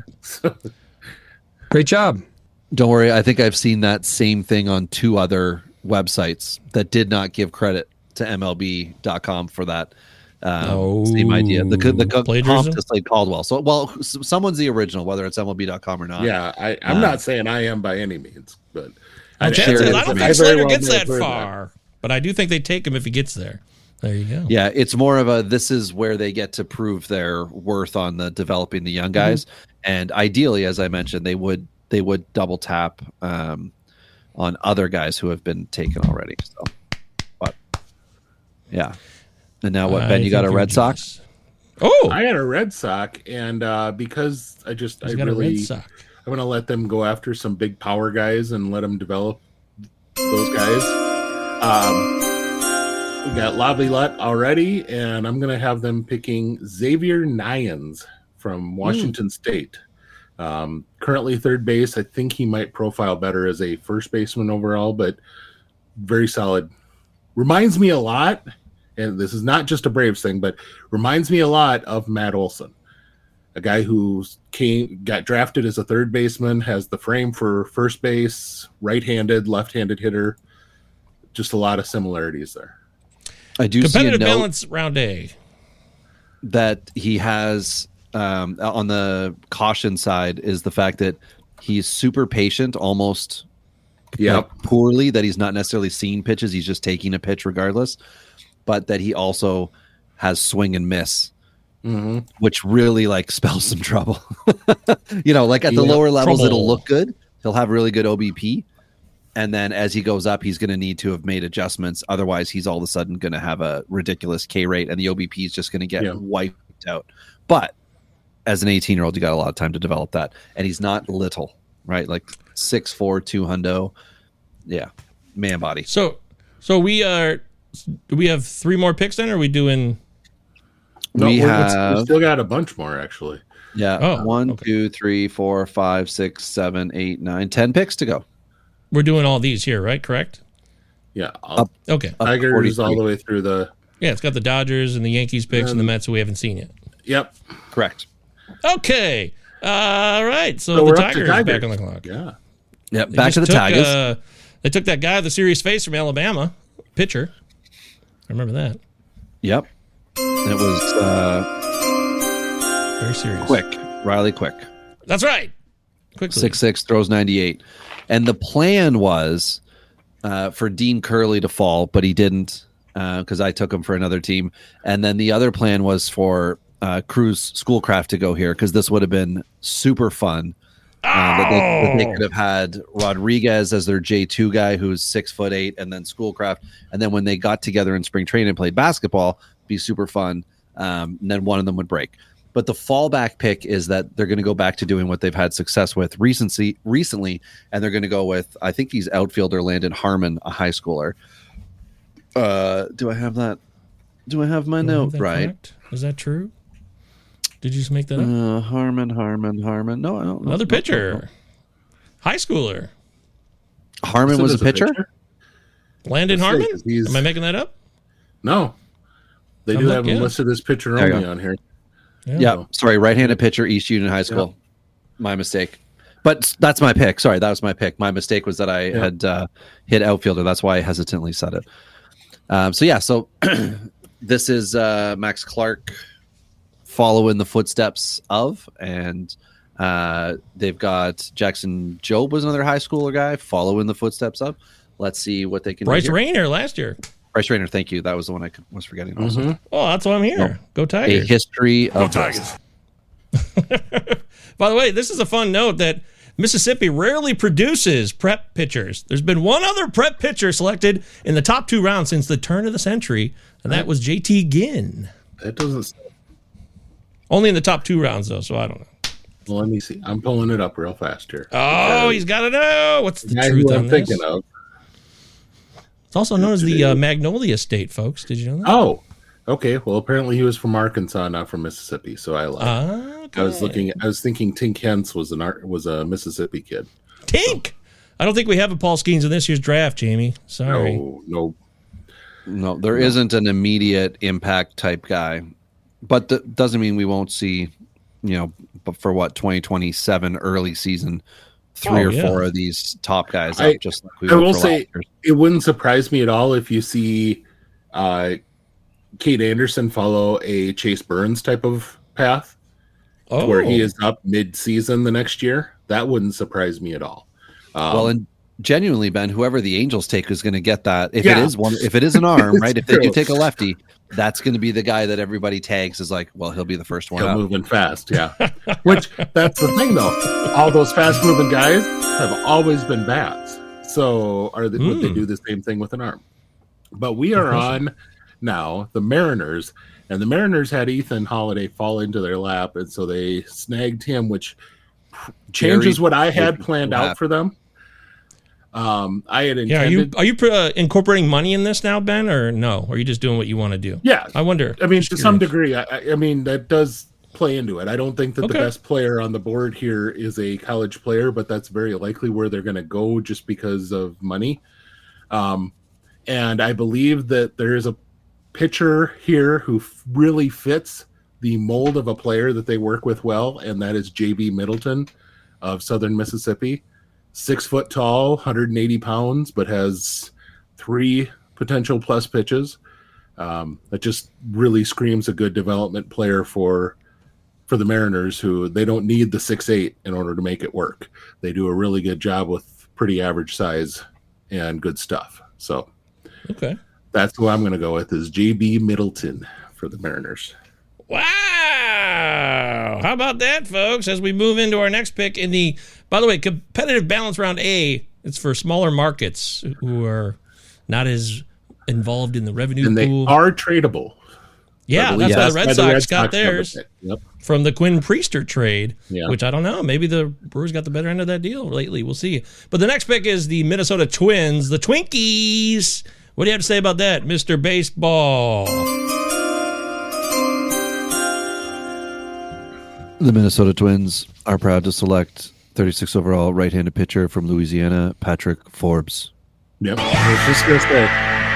Great job. Don't worry. I think I've seen that same thing on 2 other websites that did not give credit to MLB.com for that same idea. The comp Plagiarism? to Slade Caldwell. So, someone's the original, whether it's MLB.com or not. Yeah, I'm not saying I am by any means, but Chances, share it I don't with think me. Slater well gets may that have heard far, but I do think they take him if he gets there. There you go. Yeah, it's more of this is where they get to prove their worth on the developing the young guys. And ideally, as I mentioned, they would double tap on other guys who have been taken already. So, but yeah. And now what, Ben? You got a Red Sox? Oh, I got a Red Sox, and because I he's got a Red Sox. I'm going to let them go after some big power guys and let them develop those guys. We got Laviolette already, and I'm going to have them picking Xavier Nyans from Washington State. Currently third base. I think he might profile better as a first baseman overall, but very solid. Reminds me a lot, and this is not just a Braves thing, but reminds me a lot of Matt Olson. a guy who got drafted as a third baseman, has the frame for first base, right-handed, left-handed hitter. Just a lot of similarities there. I do see a Competitive note balance, round A. that he has on the caution side is the fact that he's super patient, almost poorly, that he's not necessarily seeing pitches. He's just taking a pitch regardless, but that he also has swing and miss, which really like spells some trouble. Like at the lower levels, it'll look good. He'll have really good OBP. And then as he goes up, he's going to need to have made adjustments. Otherwise, he's all of a sudden going to have a ridiculous K rate, and the OBP is just going to get wiped out. But as an 18-year-old, you got a lot of time to develop that. And he's not little, right? Like 6'4", 200. Yeah, man body. So we are. Do we have 3 more picks then? Or are we doing? No, we still got a bunch more actually. Yeah. Oh, 1, 2, 3, 4, 5, 6, 7, 8, 9, 10 picks to go. We're doing all these here, right? Correct? Yeah. Okay. Tigers all the way through the... Yeah, it's got the Dodgers and the Yankees picks and the Mets who we haven't seen yet. Yep. Correct. Okay. All right. So the Tigers are back on the clock. Yeah. Yep. Back to the Tigers. They took that guy with the serious face from Alabama, pitcher. I remember that. Yep. It was very serious. Quick. Riley Quick. That's right. Quickly. 6'6", throws 98. And the plan was for Dean Curley to fall, but he didn't because I took him for another team. And then the other plan was for Cruz Schoolcraft to go here because this would have been super fun. That they could have had Rodriguez as their J2 guy who's 6'8", and then Schoolcraft. And then when they got together in spring training and played basketball, be super fun. And then one of them would break. But the fallback pick is that they're going to go back to doing what they've had success with recently, and they're going to go with, I think he's outfielder Landon Harmon, a high schooler. Do I have that? Do I have my note right? Correct? Is that true? Did you just make that up? Harmon. No, I don't know. Another pitcher. High schooler. Harmon was a pitcher? Landon Harmon? Am I making that up? No. They do have him listed as pitcher only on here. Yeah. Sorry, right-handed pitcher, East Union High School. Yeah. My mistake. But that's my pick. Sorry, that was my pick. My mistake was that I had hit outfielder. That's why I hesitantly said it. So this is Max Clark following the footsteps of, and they've got Jackson Jobe was another high schooler guy following the footsteps of. Let's see what they can do. Bryce Rayner last year. Bryce Rayner, thank you. That was the one I was forgetting. Also. Oh, that's why I'm here. No. Go Tigers. A history of Tigers. By the way, this is a fun note that Mississippi rarely produces prep pitchers. There's been one other prep pitcher selected in the top 2 rounds since the turn of the century, and that was JT Ginn. That doesn't... Only in the top 2 rounds, though, so I don't know. Well, let me see. I'm pulling it up real fast here. Oh, he's got to know. What's the truth on this? Thinking of. It's also known as the Magnolia State, folks. Did you know that? Oh, okay. Well, apparently he was from Arkansas, not from Mississippi. So I lied. Okay. I was thinking Tink Hens was a Mississippi kid. Tink. I don't think we have a Paul Skeens in this year's draft, Jamie. Sorry. No. There isn't an immediate impact type guy, but that doesn't mean we won't see. But for 2027 early season. 3 or 4 of these top guys up, just like we will say it wouldn't surprise me at all if you see Kate Anderson follow a Chase Burns type of path where he is up mid-season the next year. That wouldn't surprise me at all. And genuinely, Ben, whoever the Angels take is going to get that. If it is an arm, right? If they do take a lefty, that's going to be the guy that everybody tags as like, well, he'll be the first one. He'll moving fast, yeah. Which that's the thing, though. All those fast-moving guys have always been bats. So would they do the same thing with an arm? But we are on now the Mariners, and the Mariners had Ethan Holiday fall into their lap, and so they snagged him, which changes what I had planned out for them. I had intended. Are you incorporating money in this now, Ben, or no? Or are you just doing what you want to do? Yeah, I wonder. I mean, to some degree, I mean that does play into it. I don't think that the best player on the board here is a college player, but that's very likely where they're going to go just because of money. And I believe that there is a pitcher here who really fits the mold of a player that they work with well, and that is J.B. Middleton of Southern Mississippi. 6 foot tall, 180 pounds, but has 3 potential plus pitches. That just really screams a good development player for the Mariners, who they don't need the 6'8" in order to make it work. They do a really good job with pretty average size and good stuff. So Okay. that's who I'm going to go with, is J.B. Middleton for the Mariners. Wow. How about that, folks? As we move into our next pick in the, by the way, competitive balance round A, it's for smaller markets who are not as involved in the revenue And they pool. are tradable. Yeah, I that's believe why the Red Sox got have the theirs pick. Yep. from the Quinn Priester trade, Yeah. which I don't know. Maybe the Brewers got the better end of that deal lately. We'll see. But the next pick is the Minnesota Twins, the Twinkies. What do you have to say about that, Mr. Baseball? The Minnesota Twins are proud to select 36 overall right-handed pitcher from Louisiana, Patrick Forbes. Yep. I was just going to say.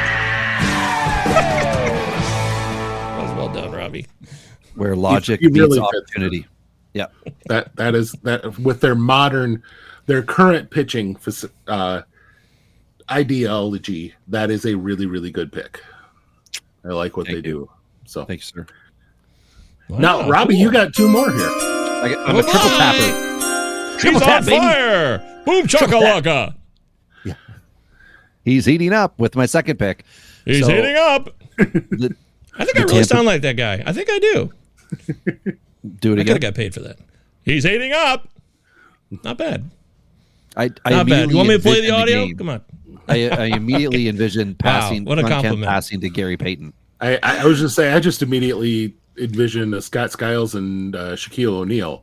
That was well done, Robbie. Where logic You really meets fit. opportunity. Yeah. That is with their current pitching ideology, that is a really, really good pick. I like what they do. So Thank you, sir. now, Robbie, you got 2 more here. I'm a triple tapper. He's Triple on tap, baby. fire. Boom chakalaka. He's heating up with my second pick. He's So, hitting up. the- I think I really sound like that guy. I think I do. do it I could again. have got paid for that. He's hating up. Not bad. I Not bad. You want me to play the envision audio? game. Come on. I immediately envisioned passing, what a John Kemp compliment. passing to Gary Payton. I was just saying, I just immediately envisioned Scott Skiles and Shaquille O'Neal.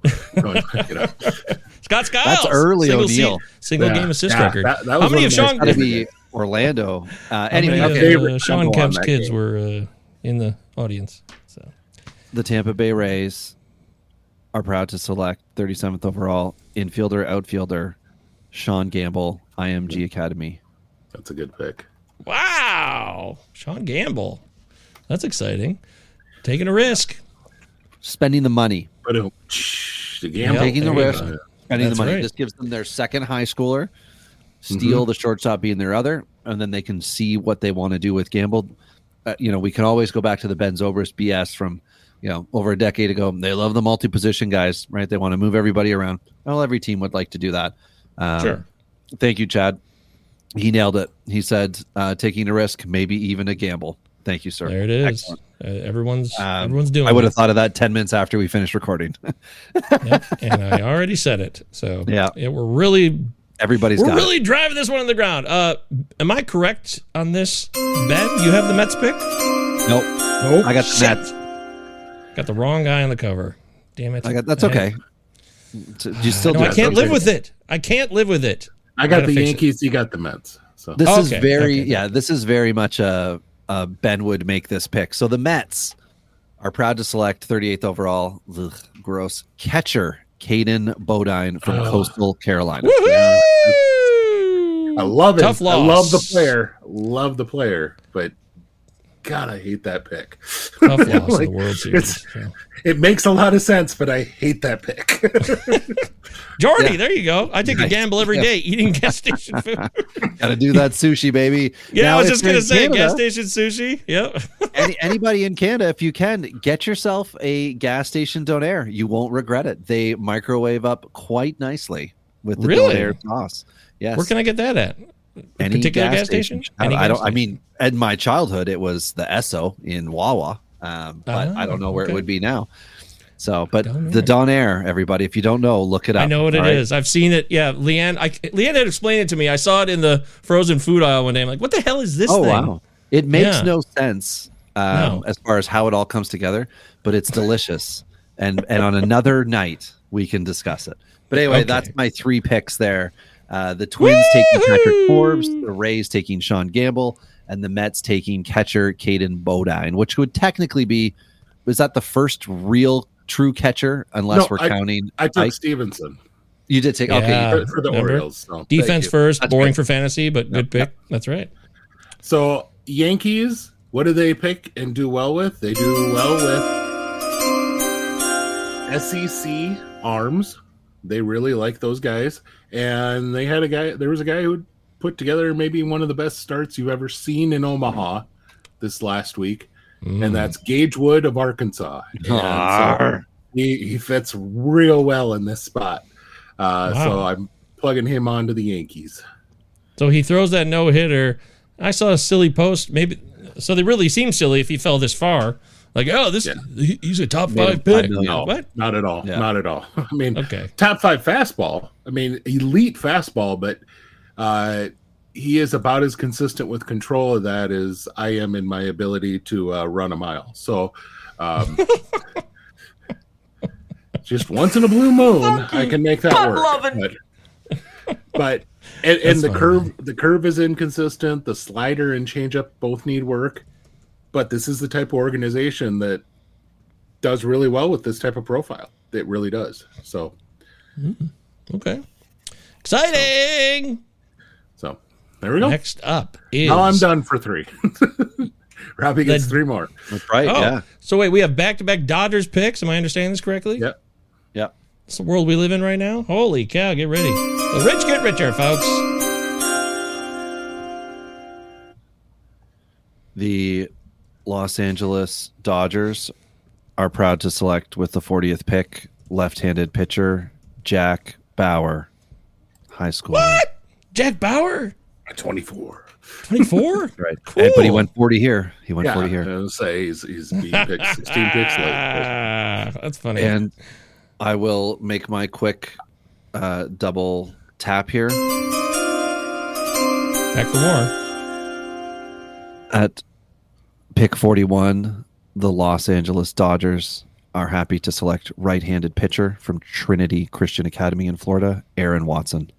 Scott Skiles. That's early O'Neal. Single Yeah. game assist Yeah, record. that was How one many of of my Sean? Got to be Orlando. Anyway, My okay. favorite Sean combo on Kemp's that kids game. were in the audience. So The Tampa Bay Rays are proud to select 37th overall infielder, outfielder, Sean Gamble, IMG Academy. That's a good pick. wow, Sean Gamble. That's exciting. Taking a risk. Spending the money. But the gamble. Yep. Taking the there you risk. go. Spending That's the money. right. This gives them their second high schooler. Steele, the shortstop, being their other, and then they can see what they want to do with Gamble. We can always go back to the Ben Zobrist BS from, over a decade ago. They love the multi-position guys, right? They want to move everybody around. Well, every team would like to do that. Sure. Thank you, Chad. He nailed it. He said, taking a risk, maybe even a gamble. Thank you, sir. There it is. Excellent. Everyone's doing I would have it. thought of that 10 minutes after we finished recording. Yep, and I already said it. So Yeah. we're really Everybody's we're got really driving this one on the ground. Am I correct on this, Ben? You have the Mets pick? it. Nope. I got the Shit. Nets. Got the wrong guy on the cover. Damn it. That's okay. You still No, do I it. can't live okay. with it. I can't live with it. I got Gotta the fix it. Yankees. You got the Mets. So This is Okay, very, okay. this is very much a Ben would make this pick. So the Mets are proud to select 38th overall, gross, catcher Caden Bodine from Coastal Carolina. Woohoo! I love it. Tough loss. I love the player. Love the player. But God, I hate that pick. Tough loss in Like, the World Series. So. It makes a lot of sense, but I hate that pick. Jordy, Yeah. there you go. I take a Nice. gamble every day eating gas station food. Got to do that sushi, baby. Yeah, Now, I was if just you're going in to say Canada, gas station sushi. Yep. anybody in Canada, if you can, get yourself a gas station Donair. You won't regret it. They microwave up quite nicely with the Really? Donair sauce. Yes. Where can I get that at? Any particular gas station? Any I gas don't. I mean, in my childhood, it was the Esso in Wawa, but I don't know where okay. it would be now. So, but Donair. the Donair, everybody, if you don't know, look it up. I know what it all right? is. I've seen it. Yeah, Leanne had explained it to me. I saw it in the frozen food aisle one day. I'm like, what the hell is this Oh thing? wow, it makes Yeah. no sense No. as far as how it all comes together, but it's delicious. and on another night we can discuss it. But anyway, Okay. that's my 3 picks there. The Twins taking Patrick Forbes, the Rays taking Sean Gamble, and the Mets taking catcher Caden Bodine, which would technically be, was that the first real true catcher, unless No, we're counting I took Ike? Stevenson You did take, Yeah. okay. for the remember? Orioles. So thank Defense you. first, That's boring great. for fantasy, but good pick. That's right. So Yankees, what do they pick and do well with? They do well with SEC Arms. They really like those guys, and they had a guy. There was a guy who put together maybe one of the best starts you've ever seen in Omaha this last week, and that's Gage Wood of Arkansas. So he fits real well in this spot. So I'm plugging him onto the Yankees. So he throws that no-hitter. I saw a silly post. Maybe so. They really seem silly if he fell this far. Like, oh, he's a top 5 pick. No, what? Not at all. Yeah. Not at all. I mean, okay. Top 5 fastball. I mean, elite fastball, but he is about as consistent with control of that as I am in my ability to run a mile. So, just once in a blue moon, I can make that work. But the curve is inconsistent. The slider and changeup both need work. But this is the type of organization that does really well with this type of profile. It really does. So, okay, exciting. So there we go. Next up is now I'm done for 3. Robbie gets 3 more. That's right. Oh, yeah. So wait, we have back-to-back Dodgers picks. Am I understanding this correctly? Yep. It's the world we live in right now. Holy cow! Get ready. The rich get richer, folks. The Los Angeles Dodgers are proud to select with the 40th pick left-handed pitcher Jack Bauer, high school. What? Jack Bauer? 24. 24? Right. Cool. But he went 40 here. He went 40 here. I was say he's being picked 16 picks late. That's funny. And I will make my quick double tap here. Back for more. At pick 41, the Los Angeles Dodgers are happy to select right-handed pitcher from Trinity Christian Academy in Florida, Aaron Watson.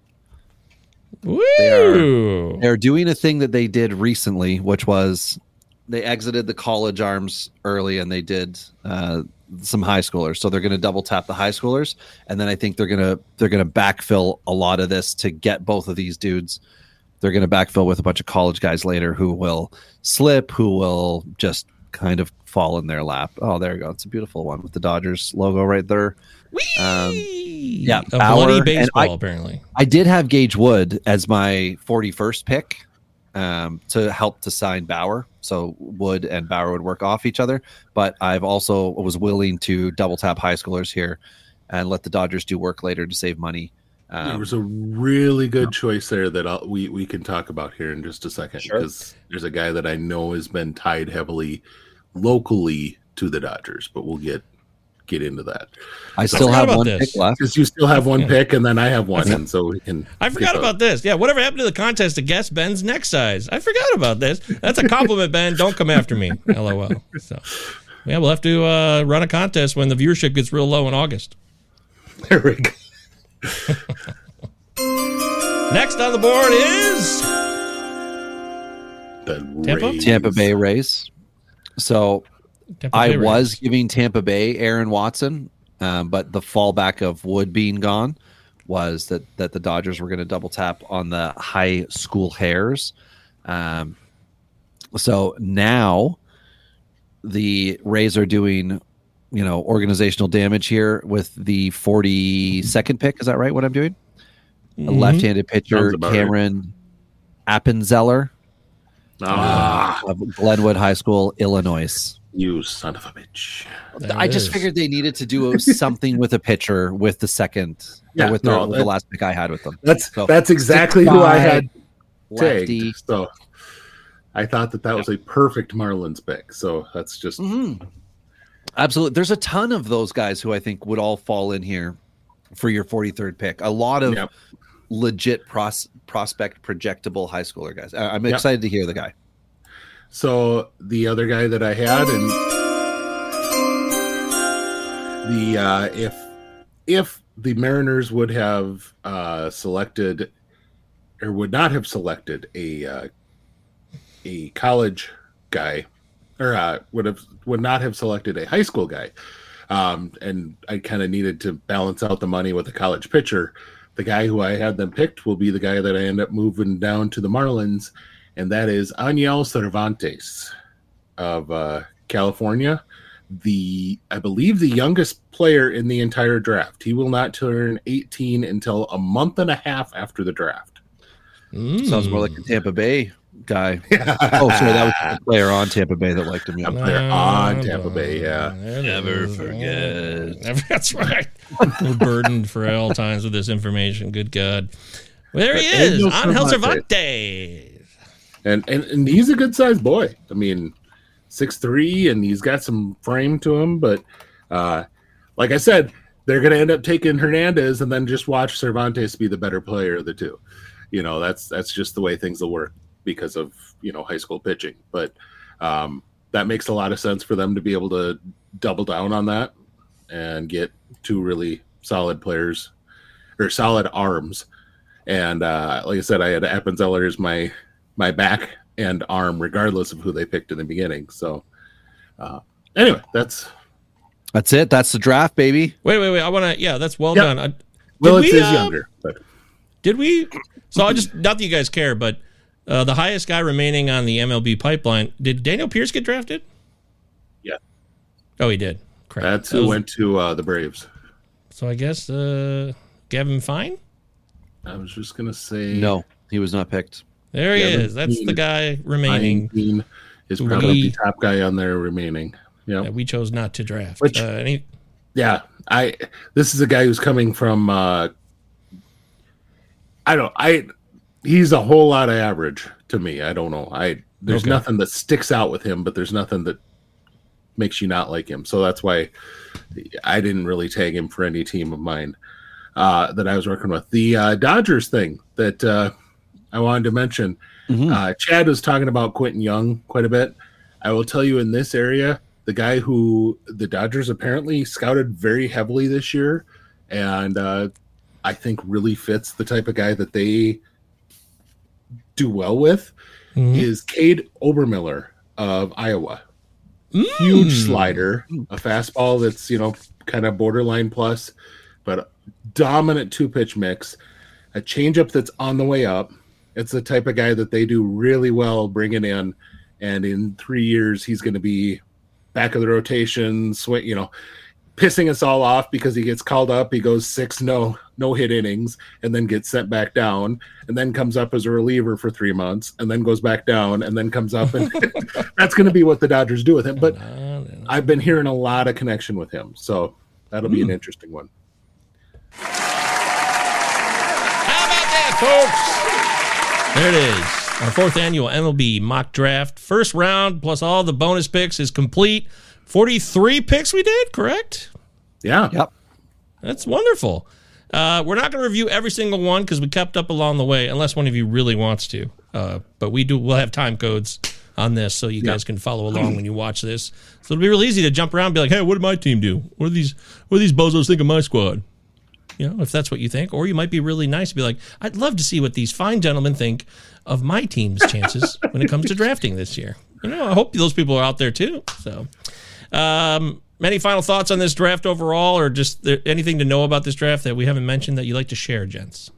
Woo! They're doing a thing that they did recently, which was they exited the college arms early and they did some high schoolers. So they're going to double tap the high schoolers, and then I think they're going to backfill a lot of this to get both of these dudes. They're going to backfill with a bunch of college guys later who will slip, who will just kind of fall in their lap. Oh, there you go. It's a beautiful one with the Dodgers logo right there. Yeah, a Bauer, bloody baseball, apparently. I did have Gage Wood as my 41st pick to help to sign Bauer. So Wood and Bauer would work off each other. But I've also was willing to double tap high schoolers here and let the Dodgers do work later to save money. There was a really good choice there that we can talk about here in just a second, because there's a guy that I know has been tied heavily locally to the Dodgers, but we'll get into that. I still have one pick left. Because you still have one pick, and then I have one, and so we can. I forgot about this. Yeah, whatever happened to the contest to guess Ben's neck size? I forgot about this. That's a compliment, Ben. Don't come after me. LOL. So, yeah, we'll have to run a contest when the viewership gets real low in August. There we go. Next on the board is the Tampa Bay Rays. So I was giving Tampa Bay Aaron Watson, but the fallback of Wood being gone was that the Dodgers were going to double tap on the high school hairs. So now the Rays are doing, organizational damage here with the 42nd pick. Is that right? What I'm doing? A left-handed pitcher, Cameron Appenzeller of Glenwood High School, Illinois. You son of a bitch! I just figured they needed to do something with a pitcher with the second, with the last pick I had with them. That's exactly who I had lefty. tagged. So I thought that was a perfect Marlins pick. So that's just absolutely. There's a ton of those guys who I think would all fall in here for your 43rd pick. A lot of legit prospect projectable high schooler guys. I'm excited to hear the guy. So the other guy that I had, and if the Mariners would have selected or would not have selected a college guy, or would not have selected a high school guy, and I kind of needed to balance out the money with a college pitcher, the guy who I had them picked will be the guy that I end up moving down to the Marlins, and that is Aniel Cervantes of California. I believe the youngest player in the entire draft. He will not turn 18 until a month and a half after the draft. Sounds more like a Tampa Bay guy. Oh, sorry, that was a player on Tampa Bay that liked him. A player on Tampa Bay, yeah. Never forget. That's right. We're burdened for all times with this information. Good God. Well, there he is, Angel Cervantes. And he's a good-sized boy. I mean, 6'3", and he's got some frame to him. But like I said, they're going to end up taking Hernandez and then just watch Cervantes be the better player of the two. You know, that's just the way things will work because of, you know, high school pitching. But that makes a lot of sense for them to be able to double down on that and get two really solid players or solid arms. And like I said, I had Appenzeller as my back and arm, regardless of who they picked in the beginning. So anyway, that's it. That's the draft, baby. Wait. I want to, that's well done. Well, it's younger. But. Did we? So I just, not that you guys care, but the highest guy remaining on the MLB pipeline, did Daniel Pierce get drafted? Yeah. Oh, he did. Crap. That's who went to the Braves. So I guess Gavin Fine? I was just going to say. No, he was not picked. There he is. That's the guy remaining. Fine is probably the top guy on there remaining. Yep. That we chose not to draft. Which, this is a guy who's coming from he's a whole lot of average to me. I don't know. There's nothing that sticks out with him, but there's nothing that makes you not like him. So that's why I didn't really tag him for any team of mine that I was working with. The Dodgers thing that I wanted to mention. Chad was talking about Quentin Young quite a bit. I will tell you, in this area, the guy who the Dodgers apparently scouted very heavily this year, and I think really fits the type of guy that they do well with, is Cade Obermiller of Iowa. Huge slider, a fastball that's, you know, kind of borderline plus, but dominant two-pitch mix, a changeup that's on the way up. It's the type of guy that they do really well bringing in, and in 3 years he's going to be back of the rotation, pissing us all off because he gets called up. He goes 6 no-hit innings and then gets sent back down, and then comes up as a reliever for 3 months, and then goes back down, and then comes up, and that's going to be what the Dodgers do with him. But I've been hearing a lot of connection with him, so that'll be an interesting one. How about that, folks? There it is. Our 4th annual MLB mock draft. First round plus all the bonus picks is complete. 43 picks we did, correct? Yeah. Yep. That's wonderful. We're not going to review every single one because we kept up along the way, unless one of you really wants to. But we'll have time codes on this so you guys can follow along when you watch this. So it'll be real easy to jump around and be like, hey, what did my team do? What do these bozos think of my squad? You know, if that's what you think. Or you might be really nice to be like, I'd love to see what these fine gentlemen think of my team's chances when it comes to drafting this year. You know, I hope those people are out there too. So, any final thoughts on this draft overall, or just anything to know about this draft that we haven't mentioned that you'd like to share, gents?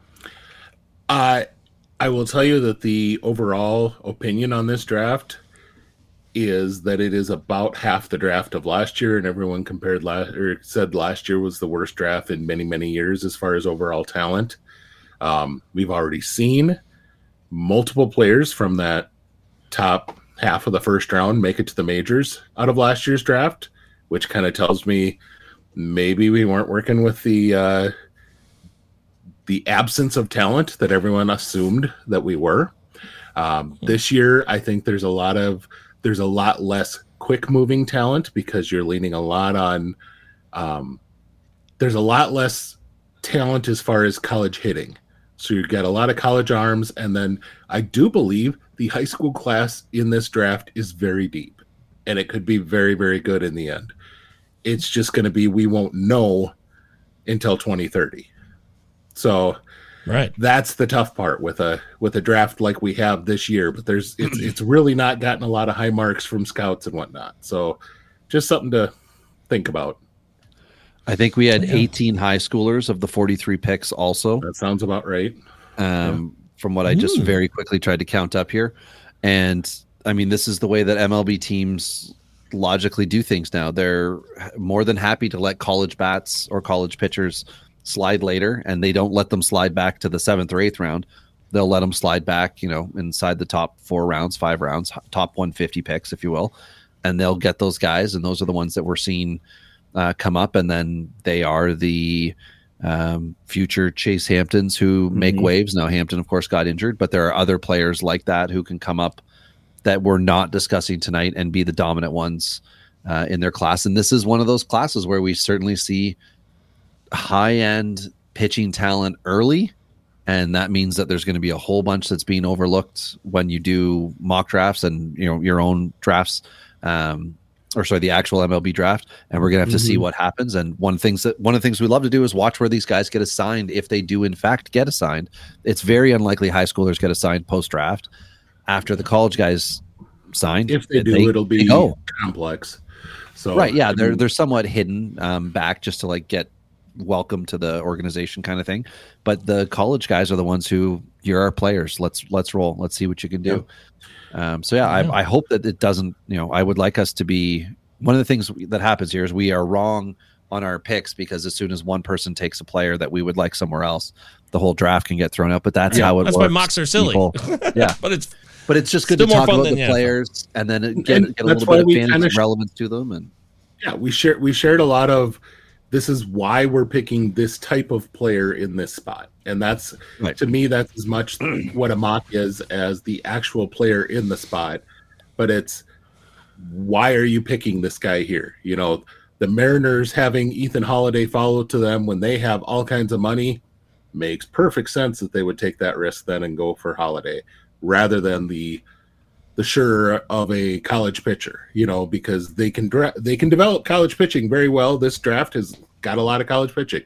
I will tell you that the overall opinion on this draft is that it is about half the draft of last year, and everyone said last year was the worst draft in many, many years as far as overall talent. We've already seen multiple players from that top half of the first round make it to the majors out of last year's draft, which kind of tells me maybe we weren't working with the absence of talent that everyone assumed that we were. This year, I think there's a lot less quick moving talent because you're leaning a lot on, there's a lot less talent as far as college hitting. So you get a lot of college arms. And then I do believe the high school class in this draft is very deep, and it could be very, very good in the end. It's just going to be, we won't know until 2030. So right, that's the tough part with a draft like we have this year, but it's really not gotten a lot of high marks from scouts and whatnot. So just something to think about. I think we had 18 high schoolers of the 43 picks also. That sounds about right. From what I just very quickly tried to count up here. And I mean, this is the way that MLB teams logically do things now. They're more than happy to let college bats or college pitchers slide later, and they don't let them slide back to the 7th or 8th round. They'll let them slide back, inside the top 4 rounds, 5 rounds, top 150 picks, if you will, and they'll get those guys, and those are the ones that we're seeing come up, and then they are the future Chase Hamptons who make waves. Now, Hampton, of course, got injured, but there are other players like that who can come up that we're not discussing tonight and be the dominant ones in their class. And this is one of those classes where we certainly see high-end pitching talent early, and that means that there's going to be a whole bunch that's being overlooked when you do mock drafts and your own drafts, the actual MLB draft, and we're going to have to see what happens. And one of the things we love to do is watch where these guys get assigned, if they do in fact get assigned. It's very unlikely high schoolers get assigned post-draft after the college guys signed. If they do, it'll be complex. So right, yeah, they're somewhat hidden back just to like get welcome to the organization kind of thing. But the college guys are the ones who, you're our players. Let's roll. Let's see what you can do. I hope that it doesn't. I would like us to be. One of the things that happens here is we are wrong on our picks, because as soon as one person takes a player that we would like somewhere else, the whole draft can get thrown out. But that's how it works. That's why mocks are silly. Yeah, but it's just good to talk about the players and then get a little bit of fantasy relevance to them. And we shared a lot of. This is why we're picking this type of player in this spot. And that's, to me, that's as much what a mock is as the actual player in the spot. But it's, why are you picking this guy here? The Mariners having Ethan Holiday follow to them when they have all kinds of money makes perfect sense that they would take that risk then and go for Holiday rather than the sure of a college pitcher, because they can develop college pitching very well. This draft has got a lot of college pitching.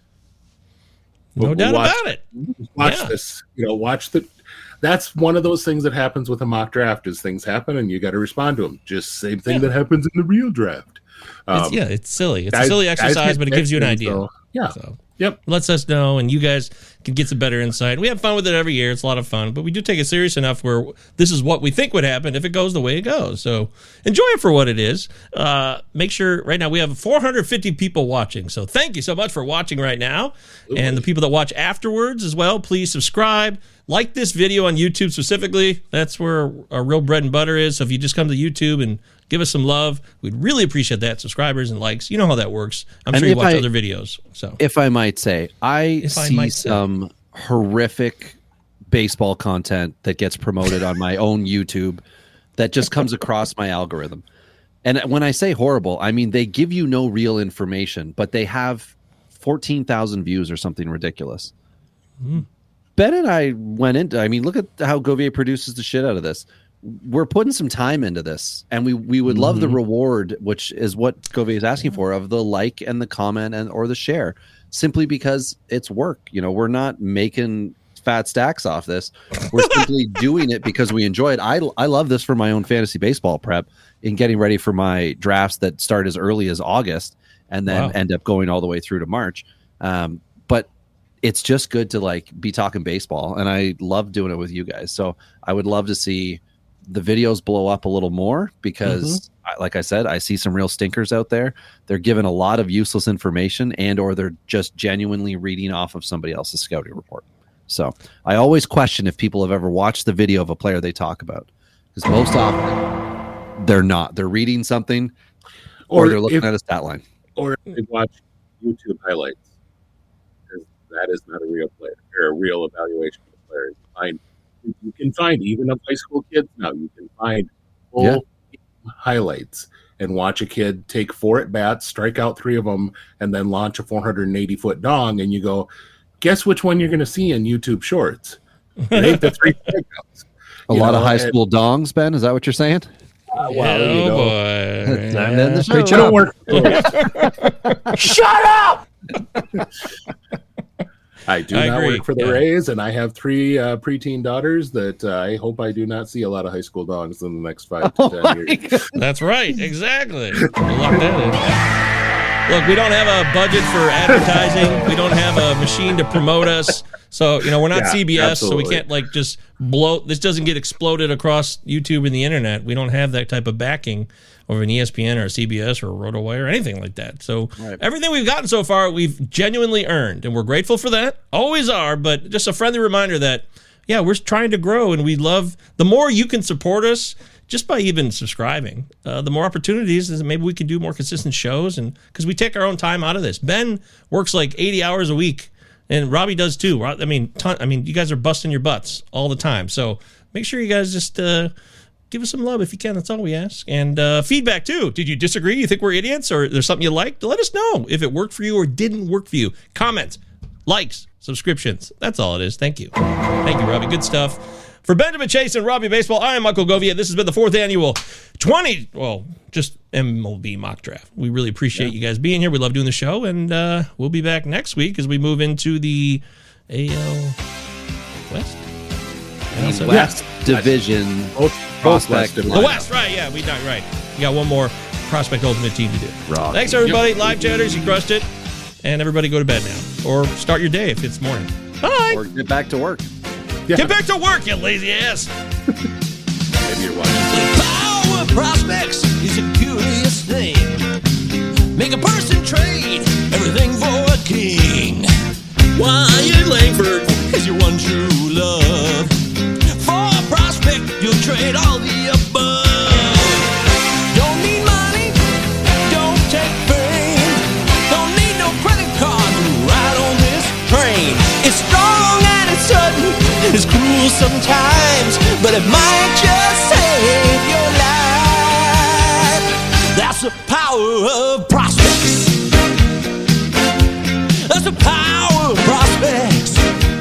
No doubt about it. Watch this, that's one of those things that happens with a mock draft is things happen and you got to respond to them. Just same thing that happens in the real draft. It's silly. It's a silly exercise, but it gives you an idea. So, yep. Lets us know, and you guys can get some better insight. We have fun with it every year. It's a lot of fun, but we do take it serious enough where this is what we think would happen if it goes the way it goes. So enjoy it for what it is. Make sure right now we have 450 people watching. So thank you so much for watching right now. And the people that watch afterwards as well, please subscribe. Like this video on YouTube specifically. That's where our real bread and butter is. So if you just come to YouTube and give us some love, we'd really appreciate that. Subscribers and likes. You know how that works. I'm sure you watch other videos. So, if I might say, I see some horrific baseball content that gets promoted on my own YouTube that just comes across my algorithm. And when I say horrible, I mean they give you no real information, but they have 14,000 views or something ridiculous. Ben and I went into, look at how Govier produces the shit out of this. We're putting some time into this, and we would love the reward, which is what Govier is asking for, of the like and the comment or the share, simply because it's work. We're not making fat stacks off this. We're simply doing it because we enjoy it. I love this for my own fantasy baseball prep in getting ready for my drafts that start as early as August and then end up going all the way through to March. But it's just good to be talking baseball, and I love doing it with you guys. So I would love to see the videos blow up a little more because like I said, I see some real stinkers out there. They're given a lot of useless information or they're just genuinely reading off of somebody else's scouting report. So I always question if people have ever watched the video of a player they talk about, because most often they're not. They're reading something or they're looking at a stat line. Or if they watch YouTube highlights. That is not a real player or a real evaluation of the player. You can find even of high school kids now. You can find full highlights and watch a kid take 4 at bats, strike out 3 of them, and then launch a 480-foot dong. And you go, guess which one you're going to see in YouTube Shorts? It ain't the 3 strikeouts. A lot of high school dongs, Ben. Is that what you're saying? Boy. They don't work. Shut up! I do not work for the Rays, and I have 3 preteen daughters that I hope I do not see a lot of high school dogs in the next 5 to 10 years. That's right. Exactly. We'll lock that in. Look, we don't have a budget for advertising. We don't have a machine to promote us. So, we're not CBS, absolutely. so we can't just blow. This doesn't get exploded across YouTube and the internet. We don't have that type of backing of an ESPN or a CBS or a RotoWire or anything like that. So everything we've gotten so far, we've genuinely earned, and we're grateful for that. Always are, but just a friendly reminder that, we're trying to grow, and we love the more you can support us just by even subscribing, the more opportunities is maybe we can do more consistent shows, and because we take our own time out of this. Ben works like 80 hours a week, and Robbie does too. I mean, you guys are busting your butts all the time. So make sure you guys just give us some love if you can. That's all we ask. And feedback too. Did you disagree? You think we're idiots, or there's something you liked? Let us know if it worked for you or didn't work for you. Comments, likes, subscriptions. That's all it is. Thank you. Thank you, Robbie. Good stuff. For Benjamin Chase and Robbie Baseball, I am Michael Govia. This has been the 4th annual just MLB mock draft. We really appreciate you guys being here. We love doing the show, and we'll be back next week as we move into the AL West. The West Division. Prospect. The West, right? Yeah, right. We got one more Prospect Ultimate team to do. Rocky. Thanks, everybody. Live chatters, you crushed it. And everybody go to bed now. Or start your day if it's morning. Bye. Or get back to work. Yeah. Get back to work, you lazy ass. Maybe you're watching. Power prospects is a curious thing. Make a person trade everything for a king. Wyatt Langford is your one true love. For a prospect, you'll trade all the above. Don't need money, don't take fame. Don't need no credit card to ride on this train. It's strong and it's sudden. It's cruel sometimes, but it might just save your life. That's the power of prospects. That's the power of prospects.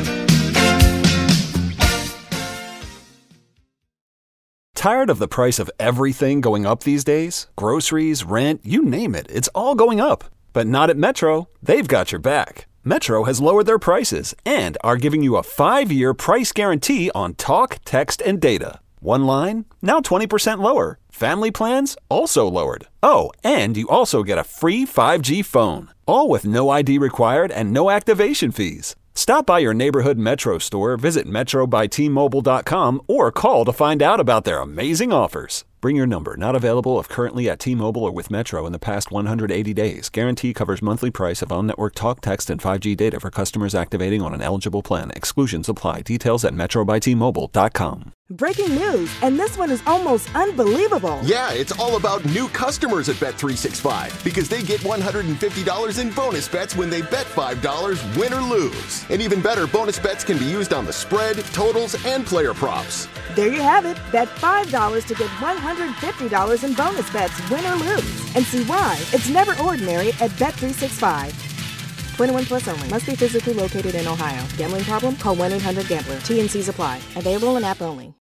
Tired of the price of everything going up these days? Groceries, rent, you name it, it's all going up. But not at Metro. They've got your back. Metro has lowered their prices and are giving you a 5-year price guarantee on talk, text, and data. One line, now 20% lower. Family plans, also lowered. Oh, and you also get a free 5G phone. All with no ID required and no activation fees. Stop by your neighborhood Metro store, visit metrobyti.T-Mobile.com, or call to find out about their amazing offers. Bring your number. Not available if currently at T-Mobile or with Metro in the past 180 days. Guarantee covers monthly price of on-network talk, text, and 5G data for customers activating on an eligible plan. Exclusions apply. Details at metrobyti.T-Mobile.com. Breaking news, and this one is almost unbelievable. Yeah, it's all about new customers at Bet365 because they get $150 in bonus bets when they bet $5, win or lose. And even better, bonus bets can be used on the spread, totals, and player props. There you have it. Bet $5 to get $150 in bonus bets, win or lose. And see why it's never ordinary at Bet365. 21 plus only. Must be physically located in Ohio. Gambling problem? Call 1-800-GAMBLER. T&Cs apply. Available in app only.